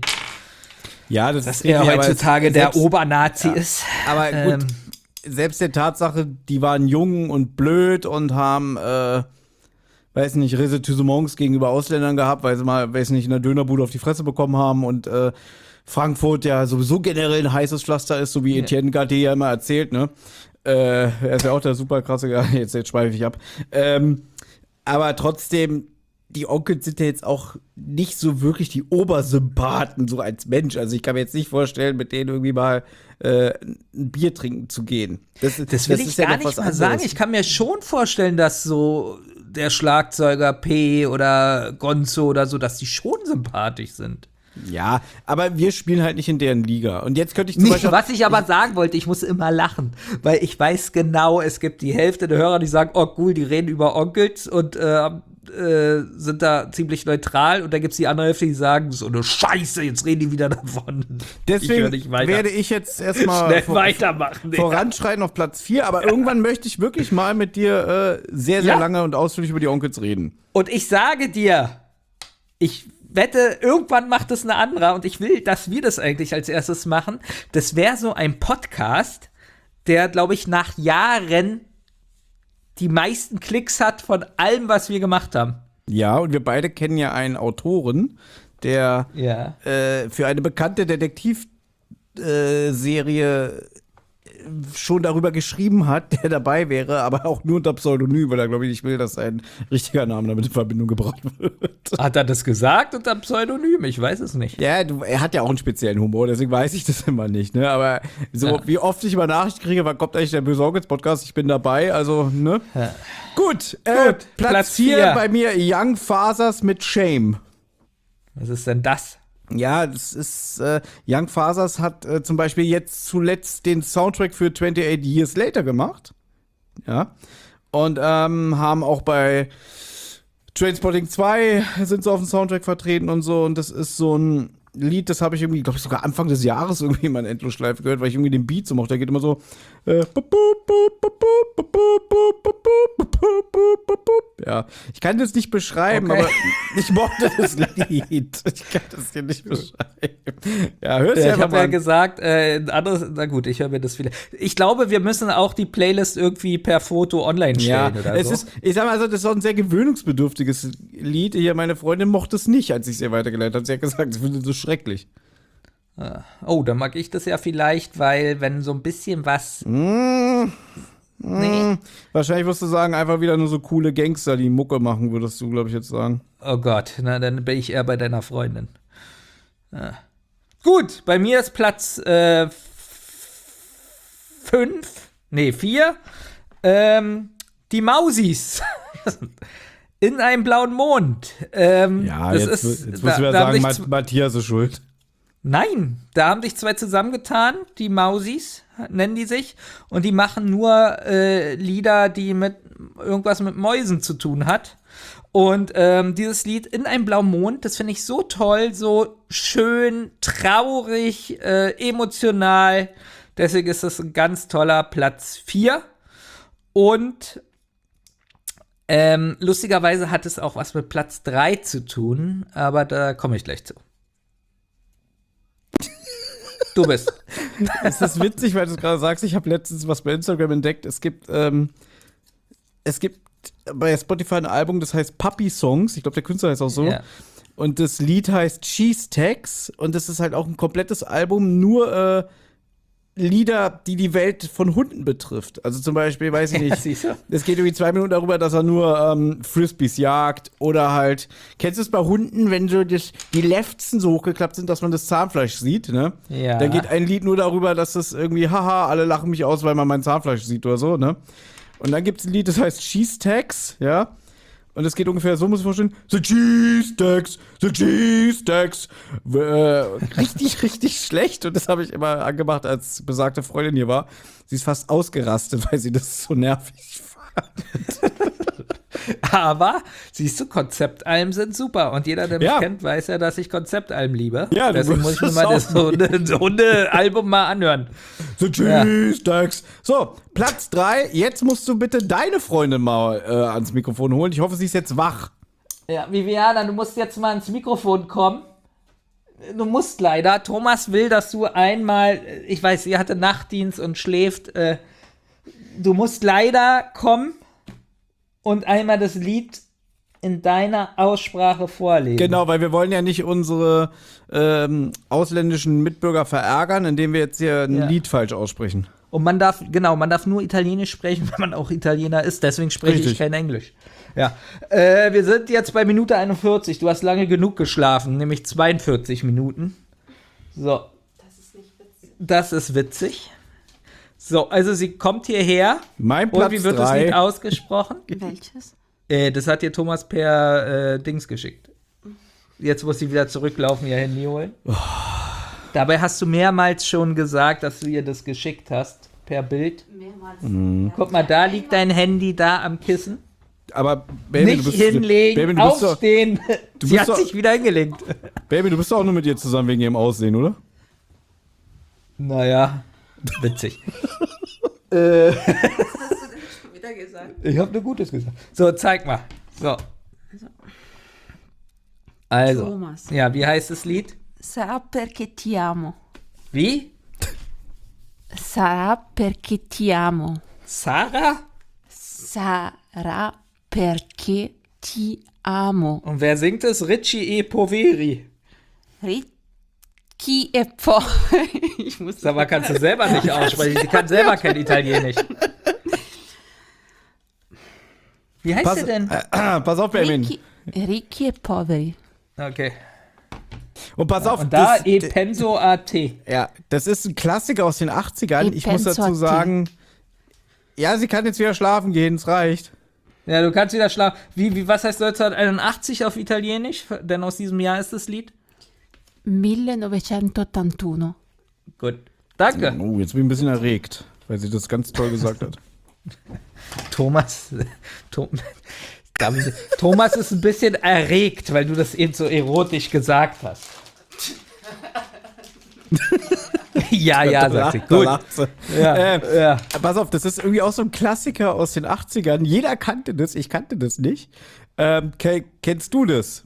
Ja, das dass ist er richtig, aber heutzutage es- der selbst- Obernazi ist. Aber gut, Ähm, selbst der Tatsache, die waren jung und blöd und haben, äh, weiß nicht, Ressentiments gegenüber Ausländern gehabt, weil sie mal, weiß nicht, in der Dönerbude auf die Fresse bekommen haben und äh, Frankfurt ja sowieso generell ein heißes Pflaster ist, so wie Etienne Gade ja immer erzählt, ne? Äh, er ist ja auch der super krasse, jetzt, jetzt schweife ich ab. Ähm, aber trotzdem, die Onkels sind ja jetzt auch nicht so wirklich die Obersympathen, so als Mensch. Also ich kann mir jetzt nicht vorstellen, mit denen irgendwie mal äh, ein Bier trinken zu gehen. Das, das will ich ist ja gar noch was nicht mal sagen. anderes. Ich kann mir schon vorstellen, dass so der Schlagzeuger P oder Gonzo oder so, dass die schon sympathisch sind. Ja, aber wir spielen halt nicht in deren Liga. Und jetzt könnte ich zum Nicht, Beispiel. was ich aber sagen wollte, ich muss immer lachen, weil ich weiß genau, es gibt die Hälfte der Hörer, die sagen, oh cool, die reden über Onkels und äh, äh, sind da ziemlich neutral und dann gibt es die andere Hälfte, die sagen, so eine Scheiße, jetzt reden die wieder davon. Ich höre Deswegen nicht weiter. werde ich jetzt erstmal Schnell vor, weitermachen. Digga. voranschreiten auf Platz vier, aber irgendwann möchte ich wirklich mal mit dir äh, sehr, sehr Ja. lange und ausführlich über die Onkels reden. Und ich sage dir, ich wette, irgendwann macht es ein anderer und ich will, dass wir das eigentlich als erstes machen. Das wäre so ein Podcast, der, glaube ich, nach Jahren die meisten Klicks hat von allem, was wir gemacht haben. Ja, und wir beide kennen ja einen Autoren, der Ja. äh, für eine bekannte Detektivserie schon darüber geschrieben hat, der dabei wäre, aber auch nur unter Pseudonym, weil er, glaube ich, nicht will, dass sein richtiger Name damit in Verbindung gebracht wird. Hat er das gesagt unter Pseudonym? Ich weiß es nicht. Ja, du, er hat ja auch einen speziellen Humor, deswegen weiß ich das immer nicht, ne? Aber so, Ja. wie oft ich immer Nachricht kriege, wann kommt eigentlich der Böse Onkels Podcast? Ich bin dabei, also, ne? Ja. Gut, äh, Gut, Platz Platz vier vier. bei mir, Young Fasers mit Shame. Was ist denn das? Ja, das ist, äh, Young Fasers hat äh, zum Beispiel jetzt zuletzt den Soundtrack für twenty-eight Years Later gemacht. Ja. Und ähm, haben auch bei Trainspotting zwei sind sie auf dem Soundtrack vertreten und so. Und das ist so ein Lied, das habe ich irgendwie, glaube ich, sogar Anfang des Jahres irgendwie mal in Endlosschleife gehört, weil ich irgendwie den Beat so mochte. Der geht immer so. Äh, ja, ich kann das nicht beschreiben, Okay. aber ich mochte das Lied. Ich kann das hier nicht beschreiben. Ja, hörst du Ja, ich einfach habe ja mal. gesagt, äh, ein anderes, na gut, ich höre mir das viele. Ich glaube, wir müssen auch die Playlist irgendwie per Foto online Ja, stellen oder es so. ist, ich sag mal, also, das ist auch ein sehr gewöhnungsbedürftiges Lied. Hier, meine Freundin mochte es nicht, als ich es ihr weitergeleitet habe. Sie hat gesagt, sie findet es schrecklich. Oh, dann mag ich das ja vielleicht, weil wenn so ein bisschen was. Mmh, Nee. Wahrscheinlich wirst du sagen, einfach wieder nur so coole Gangster, die Mucke machen, würdest du, glaube ich, jetzt sagen. Oh Gott, na dann bin ich eher bei deiner Freundin. Ja. Gut, bei mir ist Platz äh, fünf, nee, vier. Ähm, die Mausis. In einem blauen Mond. Ähm, das jetzt, ist, jetzt da- musst du ja da haben sagen, sich Mat Matthias ist schuld. Nein, da haben sich zwei zusammengetan, die Mausis nennen die sich, und die machen nur äh, Lieder, die mit irgendwas mit Mäusen zu tun hat. Und ähm, dieses Lied In einem blauen Mond, das finde ich so toll, so schön, traurig, äh, emotional. Deswegen ist das ein ganz toller Platz vier. Und ähm, lustigerweise hat es auch was mit Platz drei zu tun, aber da komme ich gleich zu. Du bist. Es ist witzig, weil du es gerade sagst. Ich habe letztens was bei Instagram entdeckt. Es gibt, ähm, es gibt bei Spotify ein Album, das heißt Puppy Songs. Ich glaube, der Künstler heißt auch so. Ja. Und das Lied heißt Cheese Tags. Und das ist halt auch ein komplettes Album, nur äh, Lieder, die die Welt von Hunden betrifft. Also zum Beispiel, weiß ich Ja, nicht, siehst du? es geht irgendwie zwei Minuten darüber, dass er nur ähm, Frisbees jagt oder halt, kennst du es bei Hunden, wenn so das, die Lefzen so hochgeklappt sind, dass man das Zahnfleisch sieht, ne? Ja. Dann geht ein Lied nur darüber, dass das irgendwie, haha, alle lachen mich aus, weil man mein Zahnfleisch sieht oder so, ne? Und dann gibt es ein Lied, das heißt Cheese Tags, ja? Und es geht ungefähr so, muss ich vorstellen, the cheese tags, the cheese tags. Äh, richtig, richtig schlecht. Und das habe ich immer angemacht, als besagte Freundin hier war. Sie ist fast ausgerastet, weil sie das so nervig fand. Aber, siehst du, Konzeptalben sind super. Und jeder, der mich Ja. kennt, weiß ja, dass ich Konzeptalben liebe. Ja, du Deswegen wirst muss ich mir das mal das auch Hunde- so Hunde-Album mal anhören. The cheese tags. So, Platz drei. Jetzt musst du bitte deine Freundin mal äh, ans Mikrofon holen. Ich hoffe, sie ist jetzt wach. Ja, Viviana, du musst jetzt mal ins Mikrofon kommen. Du musst leider. Thomas will, dass du einmal, ich weiß, sie hatte Nachtdienst und schläft. Äh, du musst leider kommen und einmal das Lied in deiner Aussprache vorlesen. Genau, weil wir wollen ja nicht unsere ähm, ausländischen Mitbürger verärgern, indem wir jetzt hier ein Ja. Lied falsch aussprechen. Und man darf, genau, man darf nur Italienisch sprechen, wenn man auch Italiener ist. Deswegen spreche Richtig. ich kein Englisch. Ja. Äh, wir sind jetzt bei Minute einundvierzig. Du hast lange genug geschlafen, nämlich zweiundvierzig Minuten. So. Das ist nicht witzig. Das ist witzig. So, also sie kommt hierher. Mein Platz Und wie wird das drei. Lied ausgesprochen? Welches? äh, das hat dir Thomas per äh, Dings geschickt. Jetzt muss sie wieder zurücklaufen, ihr Handy holen. Dabei hast du mehrmals schon gesagt, dass du ihr das geschickt hast, per Bild. Mehrmals. Mhm. Guck mal, da liegt dein Handy da am Kissen. Aber Baby, Nicht du bist, hinlegen, Baby, du bist doch, aufstehen. du Sie bist hat doch- sich wieder hingelegt. Baby, du bist doch auch nur mit ihr zusammen wegen ihrem Aussehen, oder? Naja, witzig. äh, Was hast du denn schon wieder gesagt? ich habe nur Gutes gesagt. So, zeig mal. So. Also, Thomas. ja, wie heißt das Lied? Sarà perché ti amo. Wie? Sarà perché ti amo. Sarah? Sarà perché ti amo. Und wer singt es? Ricci e Poveri. Ricchi e poi. Ich muss Sag mal, kannst du selber nicht aussprechen. Sie kann selber kein Italienisch. Wie heißt Pass, der denn? äh, pass auf, Baby. Ricchi, Ricchi e poveri. Okay. Und pass auf, Und da das, e penso a te. ja, das ist ein Klassiker aus den achtzigern. E Ich muss dazu penso a te. sagen, ja, sie kann jetzt wieder schlafen gehen, es reicht. Ja, du kannst wieder schlafen. Wie, wie, was heißt neunzehnhunderteinundachtzig auf Italienisch? Denn aus diesem Jahr ist das Lied. millenovecentottantuno. Gut. Danke. Oh, jetzt bin ich ein bisschen erregt, weil sie das ganz toll gesagt hat. Thomas. Tom, Damit- Thomas ist ein bisschen erregt, weil du das eben so erotisch gesagt hast. ja, ja, sagt sie. Da Gut. lacht sie. Ja, Äh, ja. Pass auf, das ist irgendwie auch so ein Klassiker aus den achtzigern. Jeder kannte das, ich kannte das nicht. Ähm, ke- kennst du das?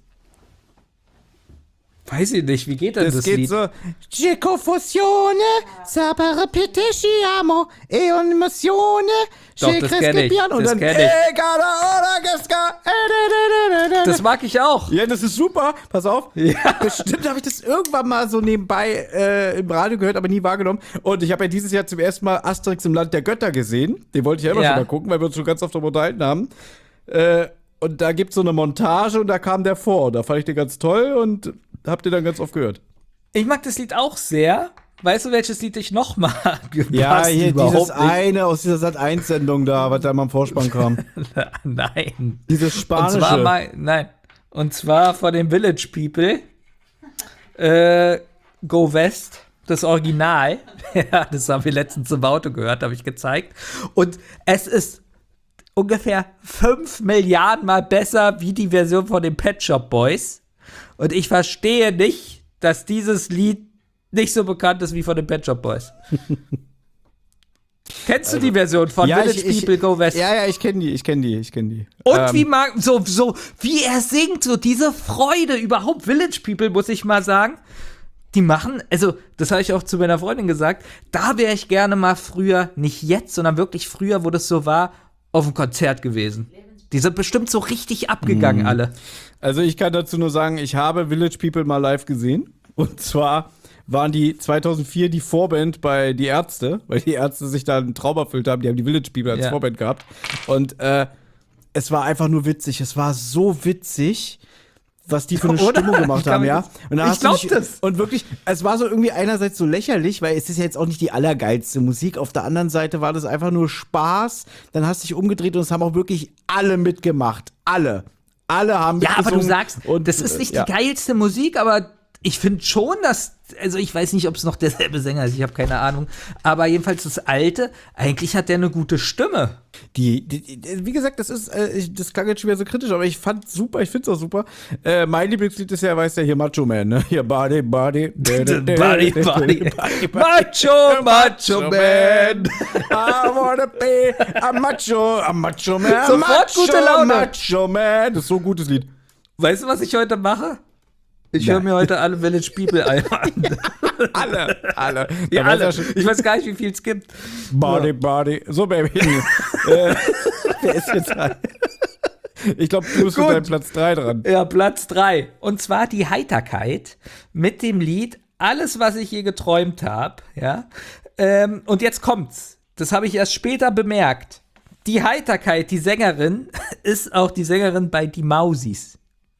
Weiß ich nicht, wie geht denn das, Das geht Lied? so. Chico fusione, sapere petesciamo, e ogni emozione, Doch, das kenn ich, und das dann kenn ich. "Eh, cara, ora che ska, eh, da, da, da, da, da." Das mag ich auch. Ja, das ist super. Pass auf. Ja. Bestimmt habe ich das irgendwann mal so nebenbei äh, im Radio gehört, aber nie wahrgenommen. Und ich habe ja dieses Jahr zum ersten Mal Asterix im Land der Götter gesehen. Den wollte ich ja immer Ja. schon mal gucken, weil wir uns schon ganz oft darüber unterhalten haben. Äh, und da gibt es so eine Montage und da kam der vor. Da fand ich den ganz toll und habt ihr dann ganz oft gehört. Ich mag das Lied auch sehr. Weißt du, welches Lied ich noch mag? Ja, Passt hier überhaupt dieses nicht. eine aus dieser Sat eins Sendung da, was da mal im Vorspann kam. Nein. Dieses Und spanische. zwar mal, nein. Und zwar von den Village People. Äh, Go West. Das Original. Ja, das haben wir letztens im Auto gehört, habe ich gezeigt. Und es ist ungefähr fünf Milliarden Mal besser wie die Version von den Pet Shop Boys. Und ich verstehe nicht, dass dieses Lied nicht so bekannt ist wie von den Pet Shop Boys. Kennst du die Version von Ja, Village ich, ich, People Go West? Ja, ja, ich kenne die, ich kenne die, ich kenne die. Und Ähm, wie mag, so, so, wie er singt, so diese Freude überhaupt. Village People, muss ich mal sagen, die machen, also, das habe ich auch zu meiner Freundin gesagt, da wäre ich gerne mal früher, nicht jetzt, sondern wirklich früher, wo das so war, auf einem Konzert gewesen. Die sind bestimmt so richtig abgegangen, alle. Also ich kann dazu nur sagen, ich habe Village People mal live gesehen. Und zwar waren die zweitausendvier die Vorband bei Die Ärzte, weil die Ärzte sich da einen Traum erfüllt haben. Die haben die Village People als Ja. Vorband gehabt. Und äh, es war einfach nur witzig. Es war so witzig, was die für eine Oder? Stimmung gemacht Ich kann haben, mir ja. das- Und da ich hast du glaub dich- das. Und wirklich, es war so irgendwie einerseits so lächerlich, weil es ist ja jetzt auch nicht die allergeilste Musik. Auf der anderen Seite war das einfach nur Spaß. Dann hast du dich umgedreht und es haben auch wirklich alle mitgemacht. Alle. Alle haben Ja, aber du mitgesungen. sagst, und, das ist nicht äh, ja. die geilste Musik, aber ich finde schon, dass, also ich weiß nicht, ob es noch derselbe Sänger ist, ich habe keine Ahnung, aber jedenfalls das Alte, eigentlich hat der eine gute Stimme. Die, die, die, wie gesagt, das ist, äh, ich, das klang jetzt schon wieder so kritisch, aber ich fand super, ich find's auch super. Äh, mein Lieblingslied ist ja, weißt du, hier Macho Man, ne? Hier Body, Body, Body, Body. Macho, Macho Man. I wanna be a Macho, a Macho Man, Sofort Macho, gute Laune. Macho Man. Das ist so ein gutes Lied. Weißt du, was ich heute mache? Ich Ja. höre mir heute alle Village People Alben an. Alle, alle. Ja, Da weiß alle. er schon- Ich weiß gar nicht, wie viel es gibt. Body, Body. So, Baby. äh, wer ist jetzt dran? Ich glaube, du bist mit Gut. deinem Platz drei dran. Ja, Platz drei. Und zwar die Heiterkeit mit dem Lied Alles, was ich je geträumt habe. Ja? Ähm, und jetzt kommt's. Das habe ich erst später bemerkt. Die Heiterkeit, die Sängerin, ist auch die Sängerin bei Die Mausis.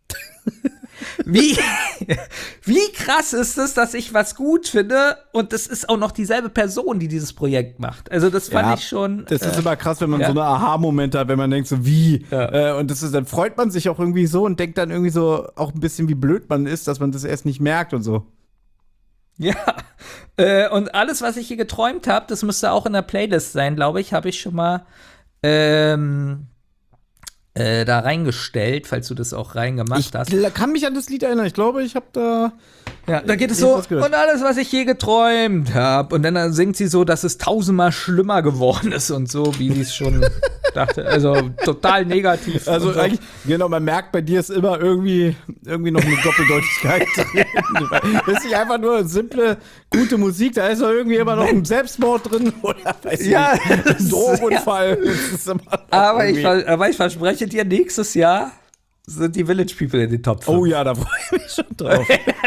Wie, wie krass ist es, dass ich was gut finde und das ist auch noch dieselbe Person, die dieses Projekt macht. Also das fand Ja, ich schon. Das ist äh, immer krass, wenn man ja. so eine Aha-Moment hat, wenn man denkt so, wie? Ja. Äh, und das ist, dann freut man sich auch irgendwie so und denkt dann irgendwie so auch ein bisschen, wie blöd man ist, dass man das erst nicht merkt und so. Ja, äh, und alles, was ich hier geträumt habe, das müsste auch in der Playlist sein, glaube ich, habe ich schon mal ähm, äh, da reingestellt, falls du das auch reingemacht Ich hast. gl- kann mich an das Lied erinnern. Ich glaube, ich habe da. Ja, da geht es Ich hab so, was gehört. und alles, was ich je geträumt habe. Und dann singt sie so, dass es tausendmal schlimmer geworden ist und so, wie sie es schon dachte. Also total negativ. Also und so. eigentlich, genau, man merkt, bei dir ist immer irgendwie, irgendwie noch eine Doppeldeutigkeit drin. Das ist nicht einfach nur simple, gute Musik, da ist doch irgendwie immer noch ein Selbstmord drin oder weiß ich Ja, nicht, das ein ist- Drogenunfall. Das ist immer noch aber, ich, irgendwie- ver- aber ich verspreche dir, nächstes Jahr sind die Village People in den Top fünf. Oh ja, da freue ich mich schon drauf.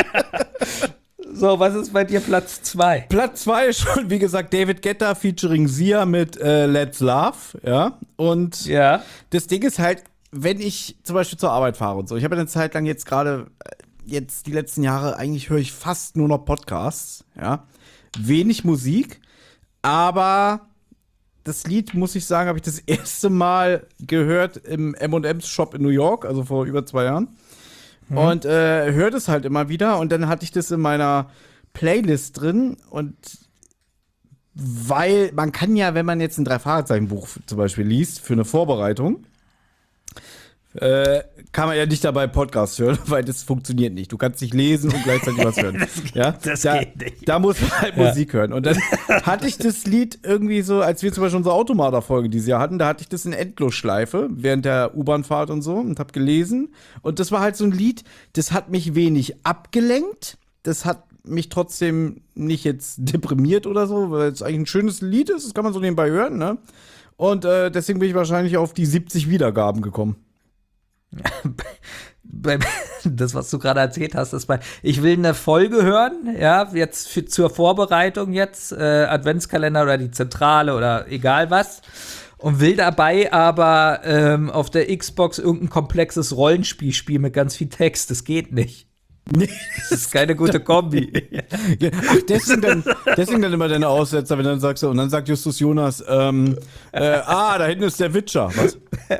So, was ist bei dir Platz zwei? Platz zwei ist schon, wie gesagt, David Guetta featuring Sia mit äh, Let's Love, ja. Und Ja. das Ding ist halt, wenn ich zum Beispiel zur Arbeit fahre und so, ich habe ja eine Zeit lang jetzt gerade, äh, jetzt die letzten Jahre, eigentlich höre ich fast nur noch Podcasts, ja. Wenig Musik, aber das Lied, muss ich sagen, habe ich das erste Mal gehört im M und M's Shop in New York, also vor über zwei Jahren. Und äh, hört es halt immer wieder. Und dann hatte ich das in meiner Playlist drin. Und weil man kann ja, wenn man jetzt ein Drei-Fragezeichen-Buch zum Beispiel liest, für eine Vorbereitung, äh, kann man ja nicht dabei Podcast hören, weil das funktioniert nicht. Du kannst nicht lesen und gleichzeitig was hören. ja? das da, geht nicht. Da muss man halt Ja. Musik hören. Und dann hatte ich das Lied irgendwie so, als wir zum Beispiel unsere Automater-Folge dieses Jahr hatten, da hatte ich das in Endlosschleife während der U-Bahn-Fahrt und so und habe gelesen. Und das war halt so ein Lied, das hat mich wenig abgelenkt. Das hat mich trotzdem nicht jetzt deprimiert oder so, weil es eigentlich ein schönes Lied ist. Das kann man so nebenbei hören, ne? Und äh, deswegen bin ich wahrscheinlich auf die siebzig Wiedergaben gekommen. Bei, das, was du gerade erzählt hast, ist bei, ich will eine Folge hören, ja, jetzt für, zur Vorbereitung jetzt, äh, Adventskalender oder die Zentrale oder egal was, und will dabei aber ähm, auf der Xbox irgendein komplexes Rollenspiel spielen mit ganz viel Text. Das geht nicht. Das ist keine gute Kombi. Ach, deswegen dann, deswegen dann immer deine Aussetzer, wenn du dann sagst, und dann sagt Justus Jonas, ähm, äh, ah, da hinten ist der Witcher. Was?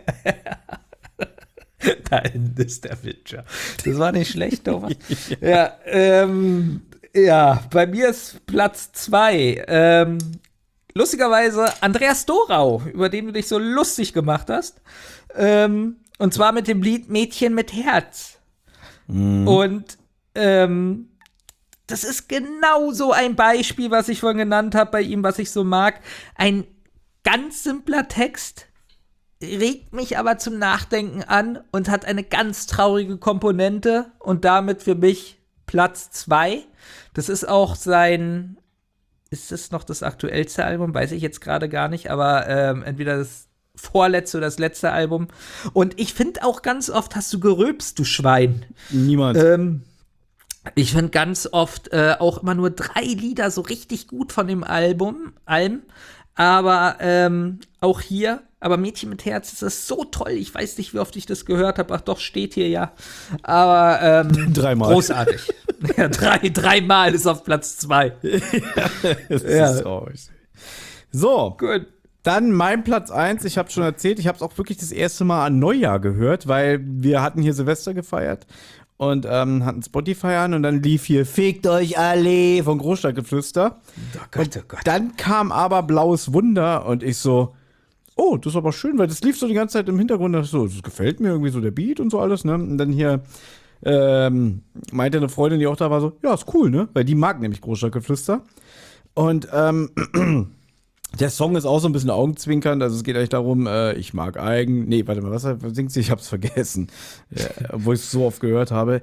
Da hinten ist der Witcher. Das war nicht schlecht, Thomas. Ja, ähm, ja, bei mir ist Platz zwei. Ähm, lustigerweise Andreas Dorau, über den du dich so lustig gemacht hast. Ähm, und zwar mit dem Lied Mädchen mit Herz. Und ähm, das ist genau so ein Beispiel, was ich vorhin genannt habe bei ihm, was ich so mag. Ein ganz simpler Text, regt mich aber zum Nachdenken an und hat eine ganz traurige Komponente und damit für mich Platz zwei. Das ist auch sein, ist das noch das aktuellste Album? Weiß ich jetzt gerade gar nicht, aber ähm, entweder das vorletzte oder das letzte Album. Und ich finde auch ganz oft, hast du gerülpst, du Schwein. Niemals. Ähm, ich finde ganz oft äh, auch immer nur drei Lieder so richtig gut von dem Album, Alm. Aber ähm, auch hier, aber Mädchen mit Herz, das ist so toll. Ich weiß nicht, wie oft ich das gehört habe. Ach doch, steht hier ja. Aber ähm, Dreimal. Großartig. Ja, drei, dreimal ist auf Platz zwei. Das Ja. ist traurig. So, Gut. dann mein Platz eins. Ich habe schon erzählt, ich habe es auch wirklich das erste Mal an Neujahr gehört, weil wir hatten hier Silvester gefeiert und ähm, hatten Spotify an und dann lief hier Fegt euch alle von Großstadtgeflüster. Oh Gott, oh Gott. Dann kam aber Blaues Wunder und ich so, oh, das ist aber schön, weil das lief so die ganze Zeit im Hintergrund. Das, so, das gefällt mir irgendwie so der Beat und so alles, ne? Und dann hier ähm, meinte eine Freundin, die auch da war, so, ja, ist cool, ne? Weil die mag nämlich Großstadtgeflüster. Und ähm, der Song ist auch so ein bisschen augenzwinkernd, also es geht eigentlich darum, äh, ich mag eigen, nee, warte mal, was singt sie? Ich hab's vergessen, ja, obwohl ich es so oft gehört habe.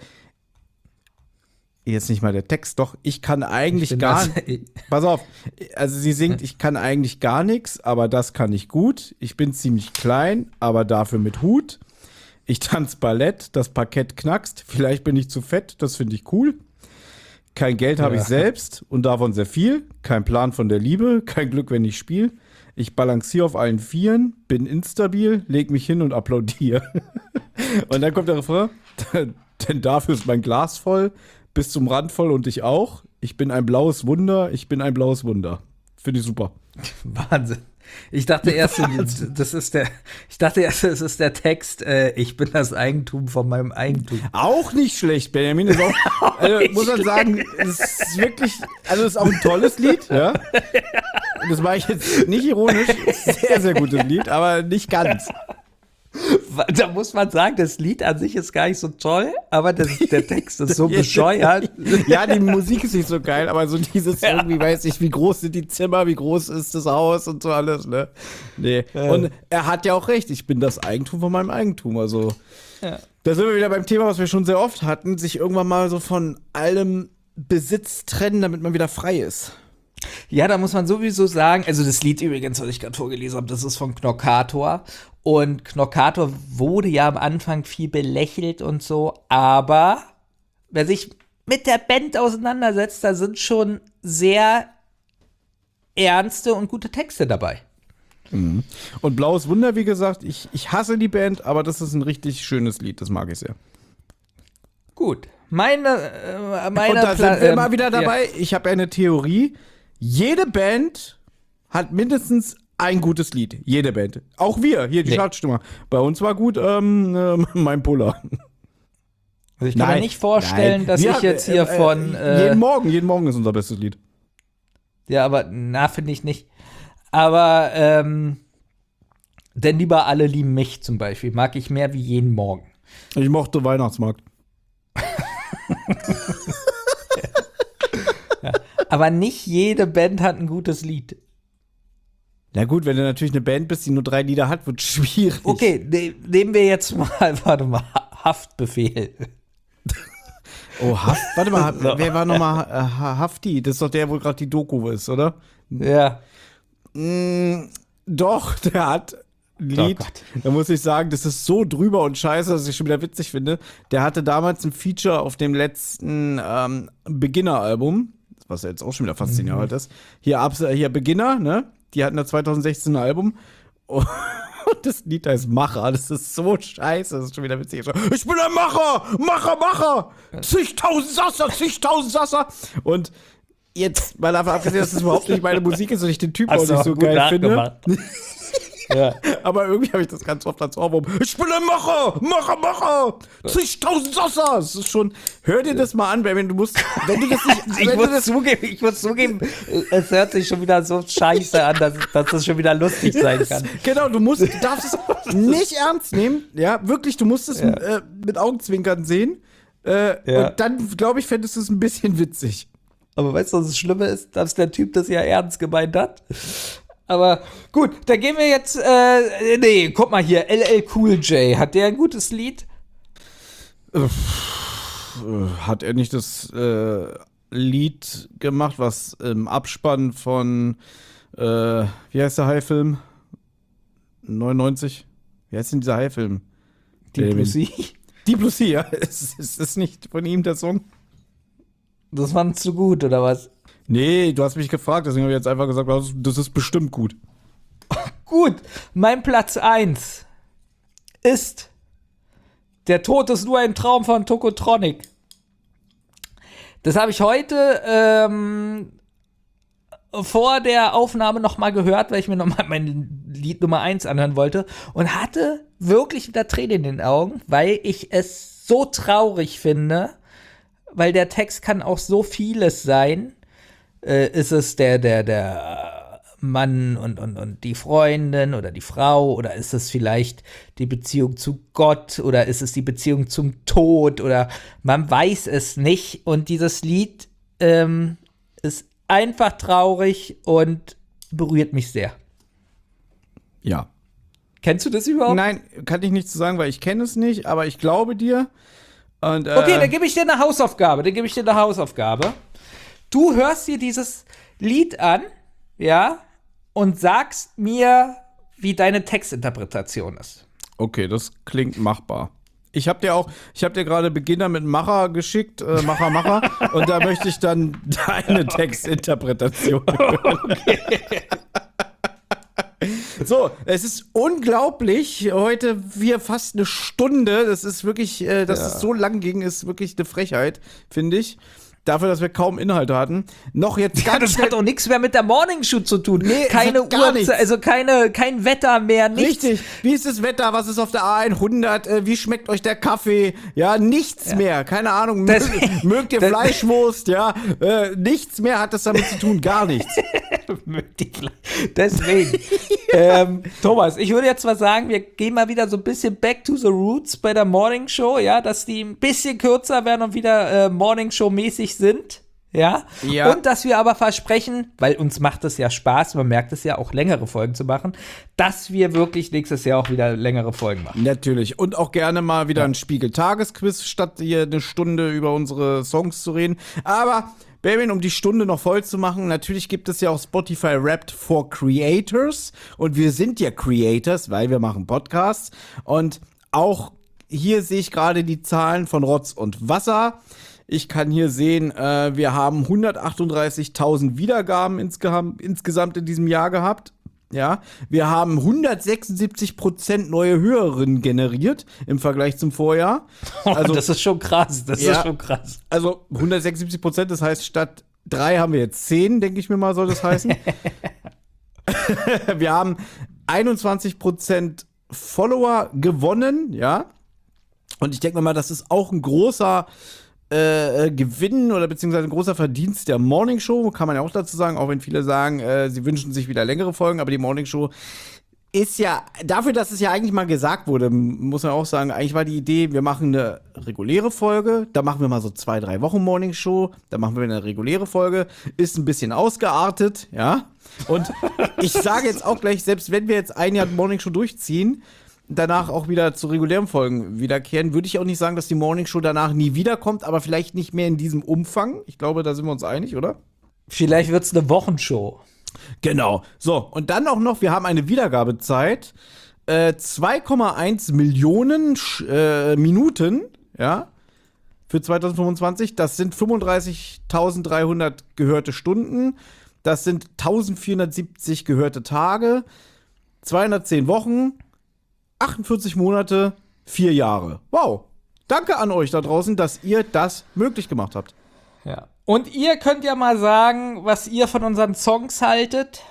Jetzt nicht mal der Text, doch, ich kann eigentlich Ich gar das- Pass auf, also sie singt, ich kann eigentlich gar nichts, aber das kann ich gut. Ich bin ziemlich klein, aber dafür mit Hut. Ich tanz Ballett, das Parkett knackst. Vielleicht bin ich zu fett, das finde ich cool. Kein Geld habe Ja. ich selbst und davon sehr viel. Kein Plan von der Liebe, kein Glück, wenn ich spiele. Ich balanciere auf allen Vieren, bin instabil, leg mich hin und applaudiere. Und dann kommt der Refrain, denn dafür ist mein Glas voll, bis zum Rand voll und ich auch. Ich bin ein blaues Wunder, ich bin ein blaues Wunder. Finde ich super. Wahnsinn. Ich dachte erst, das ist der, ich dachte erst, das ist der Text, äh, ich bin das Eigentum von meinem Eigentum. Auch nicht schlecht, Benjamin ist auch, also muss man sagen, es ist wirklich, also es ist auch ein tolles Lied, ja. Das war ich jetzt nicht ironisch, sehr, sehr gutes Lied, aber nicht ganz. Da muss man sagen, das Lied an sich ist gar nicht so toll, aber das, der Text ist so bescheuert. Ja, die Musik ist nicht so geil, aber so dieses Ja. irgendwie, weiß ich, wie groß sind die Zimmer, wie groß ist das Haus und so alles, ne? Nee. Und er hat ja auch recht, ich bin das Eigentum von meinem Eigentum, also. Ja. Da sind wir wieder beim Thema, was wir schon sehr oft hatten, sich irgendwann mal so von allem Besitz trennen, damit man wieder frei ist. Ja, da muss man sowieso sagen, also das Lied übrigens, was ich gerade vorgelesen habe, das ist von Knockator. Und Knockator wurde ja am Anfang viel belächelt und so, aber wer sich mit der Band auseinandersetzt, da sind schon sehr ernste und gute Texte dabei. Und Blaues Wunder, wie gesagt, ich, ich hasse die Band, aber das ist ein richtig schönes Lied, das mag ich sehr. Gut. Meine, äh, meine Und da Pla- sind wir ähm, mal wieder ja. dabei. Ich habe eine Theorie. Jede Band hat mindestens ein gutes Lied. Jede Band. Auch wir, hier die Nee. Chartstimmer. Bei uns war gut ähm, ähm, mein Puller. Also ich kann mir nicht vorstellen, nein. dass Wir ich haben, jetzt hier äh, von Äh, äh, jeden Morgen, jeden Morgen ist unser bestes Lied. ja, aber na, finde ich nicht. Aber ähm, denn lieber alle lieben mich zum Beispiel, mag ich mehr wie jeden Morgen. Ich mochte Weihnachtsmarkt. Aber nicht jede Band hat ein gutes Lied. Na gut, wenn du natürlich eine Band bist, die nur drei Lieder hat, wird schwierig. Okay, ne, nehmen wir jetzt mal, warte mal, Haftbefehl. Oh, Haft, warte mal, So. wer war nochmal äh, Hafti? Das ist doch der, wo gerade die Doku ist, oder? Ja. Mm, doch, der hat ein Lied. Oh Gott. Da muss ich sagen, das ist so drüber und scheiße, dass ich schon wieder witzig finde. Der hatte damals ein Feature auf dem letzten ähm, Beginner-Album, was ja jetzt auch schon wieder fast zehn Jahre alt ist. Hier, Abs- hier Beginner, ne? Die hatten da zwanzig sechzehn ein Album. Und das Lied heißt Macher. Das ist so scheiße. Das ist schon wieder witzig. Ich bin ein Macher! Macher, Macher! Zigtausend Sasser, zigtausend Sasser! Und jetzt, mal davon abgesehen, dass das überhaupt nicht meine Musik ist und ich den Typen auch Hast du nicht auch so gut geil finde. nachgemacht. Ja. Aber irgendwie habe ich das ganz oft als Ohrwurm. Ich bin ein Macher! Macher, Macher! Zigtausend Sasser! Das ist schon. Hör dir das mal an, wenn du musst. Wenn du das nicht. Ich wenn du muss das, zugeben, ich muss zugeben, es hört sich schon wieder so scheiße an, dass, dass das schon wieder lustig sein kann. Genau, du musst, du darfst es nicht ernst nehmen. Ja, wirklich, du musst es Ja. äh, mit Augenzwinkern sehen. Äh, Ja. Und dann, glaube ich, fändest du es ein bisschen witzig. Aber weißt du, was das Schlimme ist? Dass der Typ das ja ernst gemeint hat. Aber gut, da gehen wir jetzt, äh, nee, guck mal hier, L L Cool J, hat der ein gutes Lied? Hat er nicht das äh, Lied gemacht, was im Abspann von, äh, wie heißt der Haifilm? neunundneunzig? Wie heißt denn dieser Haifilm? Deep Blue Sea? Deep Blue Sea, ja. Ist, ist das nicht von ihm der Song? Das war zu gut, oder was? Nee, du hast mich gefragt, deswegen habe ich jetzt einfach gesagt, das- das ist bestimmt gut. Gut, mein Platz eins ist Der Tod ist nur ein Traum von Tokotronic. Das habe ich heute ähm, vor der Aufnahme nochmal gehört, weil ich mir nochmal mein Lied Nummer eins anhören wollte und hatte wirklich wieder Tränen in den Augen, weil ich es so traurig finde, weil der Text kann auch so vieles sein. Äh, ist es der, der, der Mann und, und, und die Freundin oder die Frau oder ist es vielleicht die Beziehung zu Gott oder ist es die Beziehung zum Tod oder man weiß es nicht und dieses Lied ähm, ist einfach traurig und berührt mich sehr. Ja. Kennst du das überhaupt? Nein, kann ich nichts zu sagen, weil ich kenne es nicht, aber ich glaube dir. Und, äh, Okay, dann gebe ich dir eine Hausaufgabe. Dann gebe ich dir eine Hausaufgabe. Du hörst dir dieses Lied an, ja, und sagst mir, wie deine Textinterpretation ist. Okay, das klingt machbar. Ich habe dir auch, ich habe dir gerade Beginner mit Macher geschickt, äh, Macher, Macher, und da möchte ich dann deine Textinterpretation hören. Okay. So, es ist unglaublich. Heute wir fast eine Stunde. Das ist wirklich, äh, dass Ja. es so lang ging, ist wirklich eine Frechheit, finde ich. Dafür, dass wir kaum Inhalte hatten. Noch jetzt Ja, ganz das schnell. hat auch nichts mehr mit der Morning Show zu tun. Nee, es keine hat gar nichts. Uhrzeit, also keine, kein Wetter mehr, nichts. Richtig. Wie ist das Wetter? Was ist auf der A hundert? Äh, wie schmeckt euch der Kaffee? Ja, nichts Ja. mehr. Keine Ahnung. Das- Mögt, mögt ihr das- Fleischwurst? Ja, äh, nichts mehr hat das damit zu tun. Gar nichts. Deswegen. ähm, Thomas, ich würde jetzt mal sagen, wir gehen mal wieder so ein bisschen back to the roots bei der Morning Show, ja, dass die ein bisschen kürzer werden und wieder äh, Morning Show mäßig sind. Ja? Ja. Und dass wir aber versprechen, weil uns macht es ja Spaß, man merkt es ja auch, längere Folgen zu machen, dass wir wirklich nächstes Jahr auch wieder längere Folgen machen. Natürlich. Und auch gerne mal wieder ein Spiegel-Tagesquiz, statt hier eine Stunde über unsere Songs zu reden. Aber, Baby, um die Stunde noch voll zu machen, natürlich gibt es ja auch Spotify Wrapped for Creators. Und wir sind ja Creators, weil wir machen Podcasts. Und auch hier sehe ich gerade die Zahlen von Rotz und Wasser. Ich kann hier sehen, äh, wir haben hundertachtunddreißigtausend Wiedergaben insgesamt, insgesamt in diesem Jahr gehabt. Ja, wir haben hundertsechsundsiebzig Prozent neue Hörerinnen generiert im Vergleich zum Vorjahr. Also, das ist schon krass, das Ja. ist schon krass. Also hundertsechsundsiebzig Prozent, das heißt, statt drei haben wir jetzt zehn, denke ich mir mal, soll das heißen. Wir haben einundzwanzig Prozent Follower gewonnen, ja. Und ich denke mir mal, das ist auch ein großer äh, Gewinn oder beziehungsweise ein großer Verdienst der Morning Show, kann man ja auch dazu sagen, auch wenn viele sagen, äh, sie wünschen sich wieder längere Folgen, aber die Morning Show ist ja, dafür, dass es ja eigentlich mal gesagt wurde, muss man auch sagen, eigentlich war die Idee, wir machen eine reguläre Folge, da machen wir mal so zwei, drei Wochen Morning Show, da machen wir eine reguläre Folge, ist ein bisschen ausgeartet, ja. Und ich sage jetzt auch gleich, selbst wenn wir jetzt ein Jahr Morning Show durchziehen, danach auch wieder zu regulären Folgen wiederkehren, würde ich auch nicht sagen, dass die Morning Show danach nie wiederkommt, aber vielleicht nicht mehr in diesem Umfang. Ich glaube, da sind wir uns einig, oder? Vielleicht wird es eine Wochenshow. Genau. So, und dann auch noch, wir haben eine Wiedergabezeit, äh, zwei Komma eins Millionen Sch- äh, Minuten, ja, für zwanzig fünfundzwanzig. Das sind fünfunddreißigtausenddreihundert gehörte Stunden, das sind eintausendvierhundertsiebzig gehörte Tage, zweihundertzehn Wochen, achtundvierzig Monate, vier Jahre. Wow. Danke an euch da draußen, dass ihr das möglich gemacht habt. Ja. Und ihr könnt ja mal sagen, was ihr von unseren Songs haltet.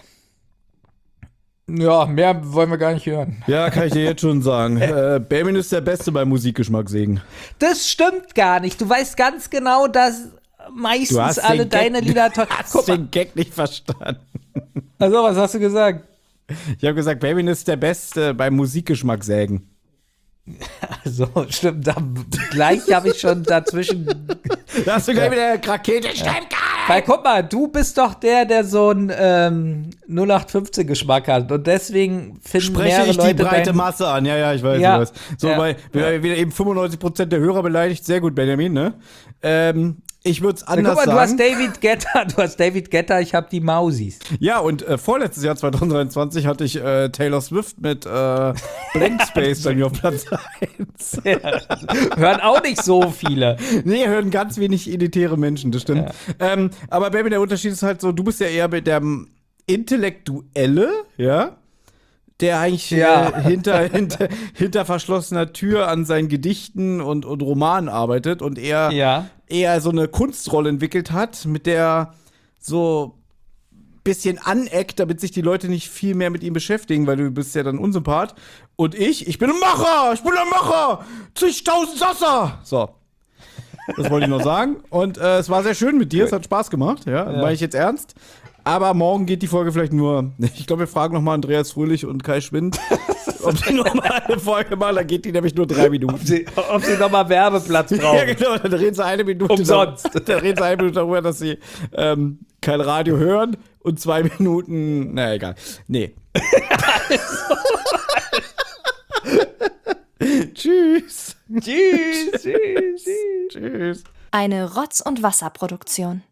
Ja, mehr wollen wir gar nicht hören. Ja, kann ich dir jetzt schon sagen. äh, Benjamin ist der Beste beim Musikgeschmack sägen. Das stimmt gar nicht. Du weißt ganz genau, dass meistens alle deine Lieder toll. Du hast Guck mal. den Gag nicht verstanden. Also, was hast du gesagt? Ich habe gesagt, Benjamin ist der Beste beim Musikgeschmack sägen. Also, stimmt. Da, gleich habe ich schon dazwischen. Da hast du gleich wieder Rakete, stimmt gar Weil guck mal, du bist doch der, der so einen ähm, null acht fünfzehn Geschmack hat und deswegen finden Spreche mehrere ich die Leute breite dein- Masse an. Ja, ja, ich weiß. Ja. Ich weiß. So, Ja. weil wir wieder eben fünfundneunzig Prozent der Hörer beleidigt. Sehr gut, Benjamin, ne? Ähm, ich würde es anders Guck mal, du hast sagen. David Guetta, du hast David Guetta, ich habe die Mausis. Ja, und äh, vorletztes Jahr zwanzig dreiundzwanzig hatte ich äh, Taylor Swift mit äh, Blank Space bei mir auf Platz eins. Hören auch nicht so viele. Nee, hören ganz wenig elitäre Menschen, das stimmt. Ähm, aber Baby, der Unterschied ist halt so, du bist ja eher mit der Intellektuelle, ja, der eigentlich Ja. äh, hinter, hinter, hinter verschlossener Tür an seinen Gedichten und, und Romanen arbeitet und eher, Ja. eher so eine Kunstrolle entwickelt hat, mit der so bisschen aneckt, damit sich die Leute nicht viel mehr mit ihm beschäftigen, weil du bist ja dann Unsympath. Und ich, ich bin ein Macher, ich bin ein Macher, zigtausend Sasser. So. Das wollte ich noch sagen. Und äh, es war sehr schön mit dir, es hat Spaß gemacht, ja, ja. Meine ich jetzt ernst. Aber morgen geht die Folge vielleicht nur, ich glaube, wir fragen nochmal Andreas Fröhlich und Kai Schwind, ob sie nochmal eine Folge machen, dann geht die nämlich nur drei Minuten. Ob sie, ob sie nochmal Werbeplatz brauchen. Ja, genau, dann reden sie eine Minute. Umsonst. Dann, dann reden sie eine Minute darüber, dass sie ähm, kein Radio hören und zwei Minuten, na egal. Nee. Tschüss. Tschüss, tschüss, tschüss. Tschüss. Eine Rotz- und Wasserproduktion.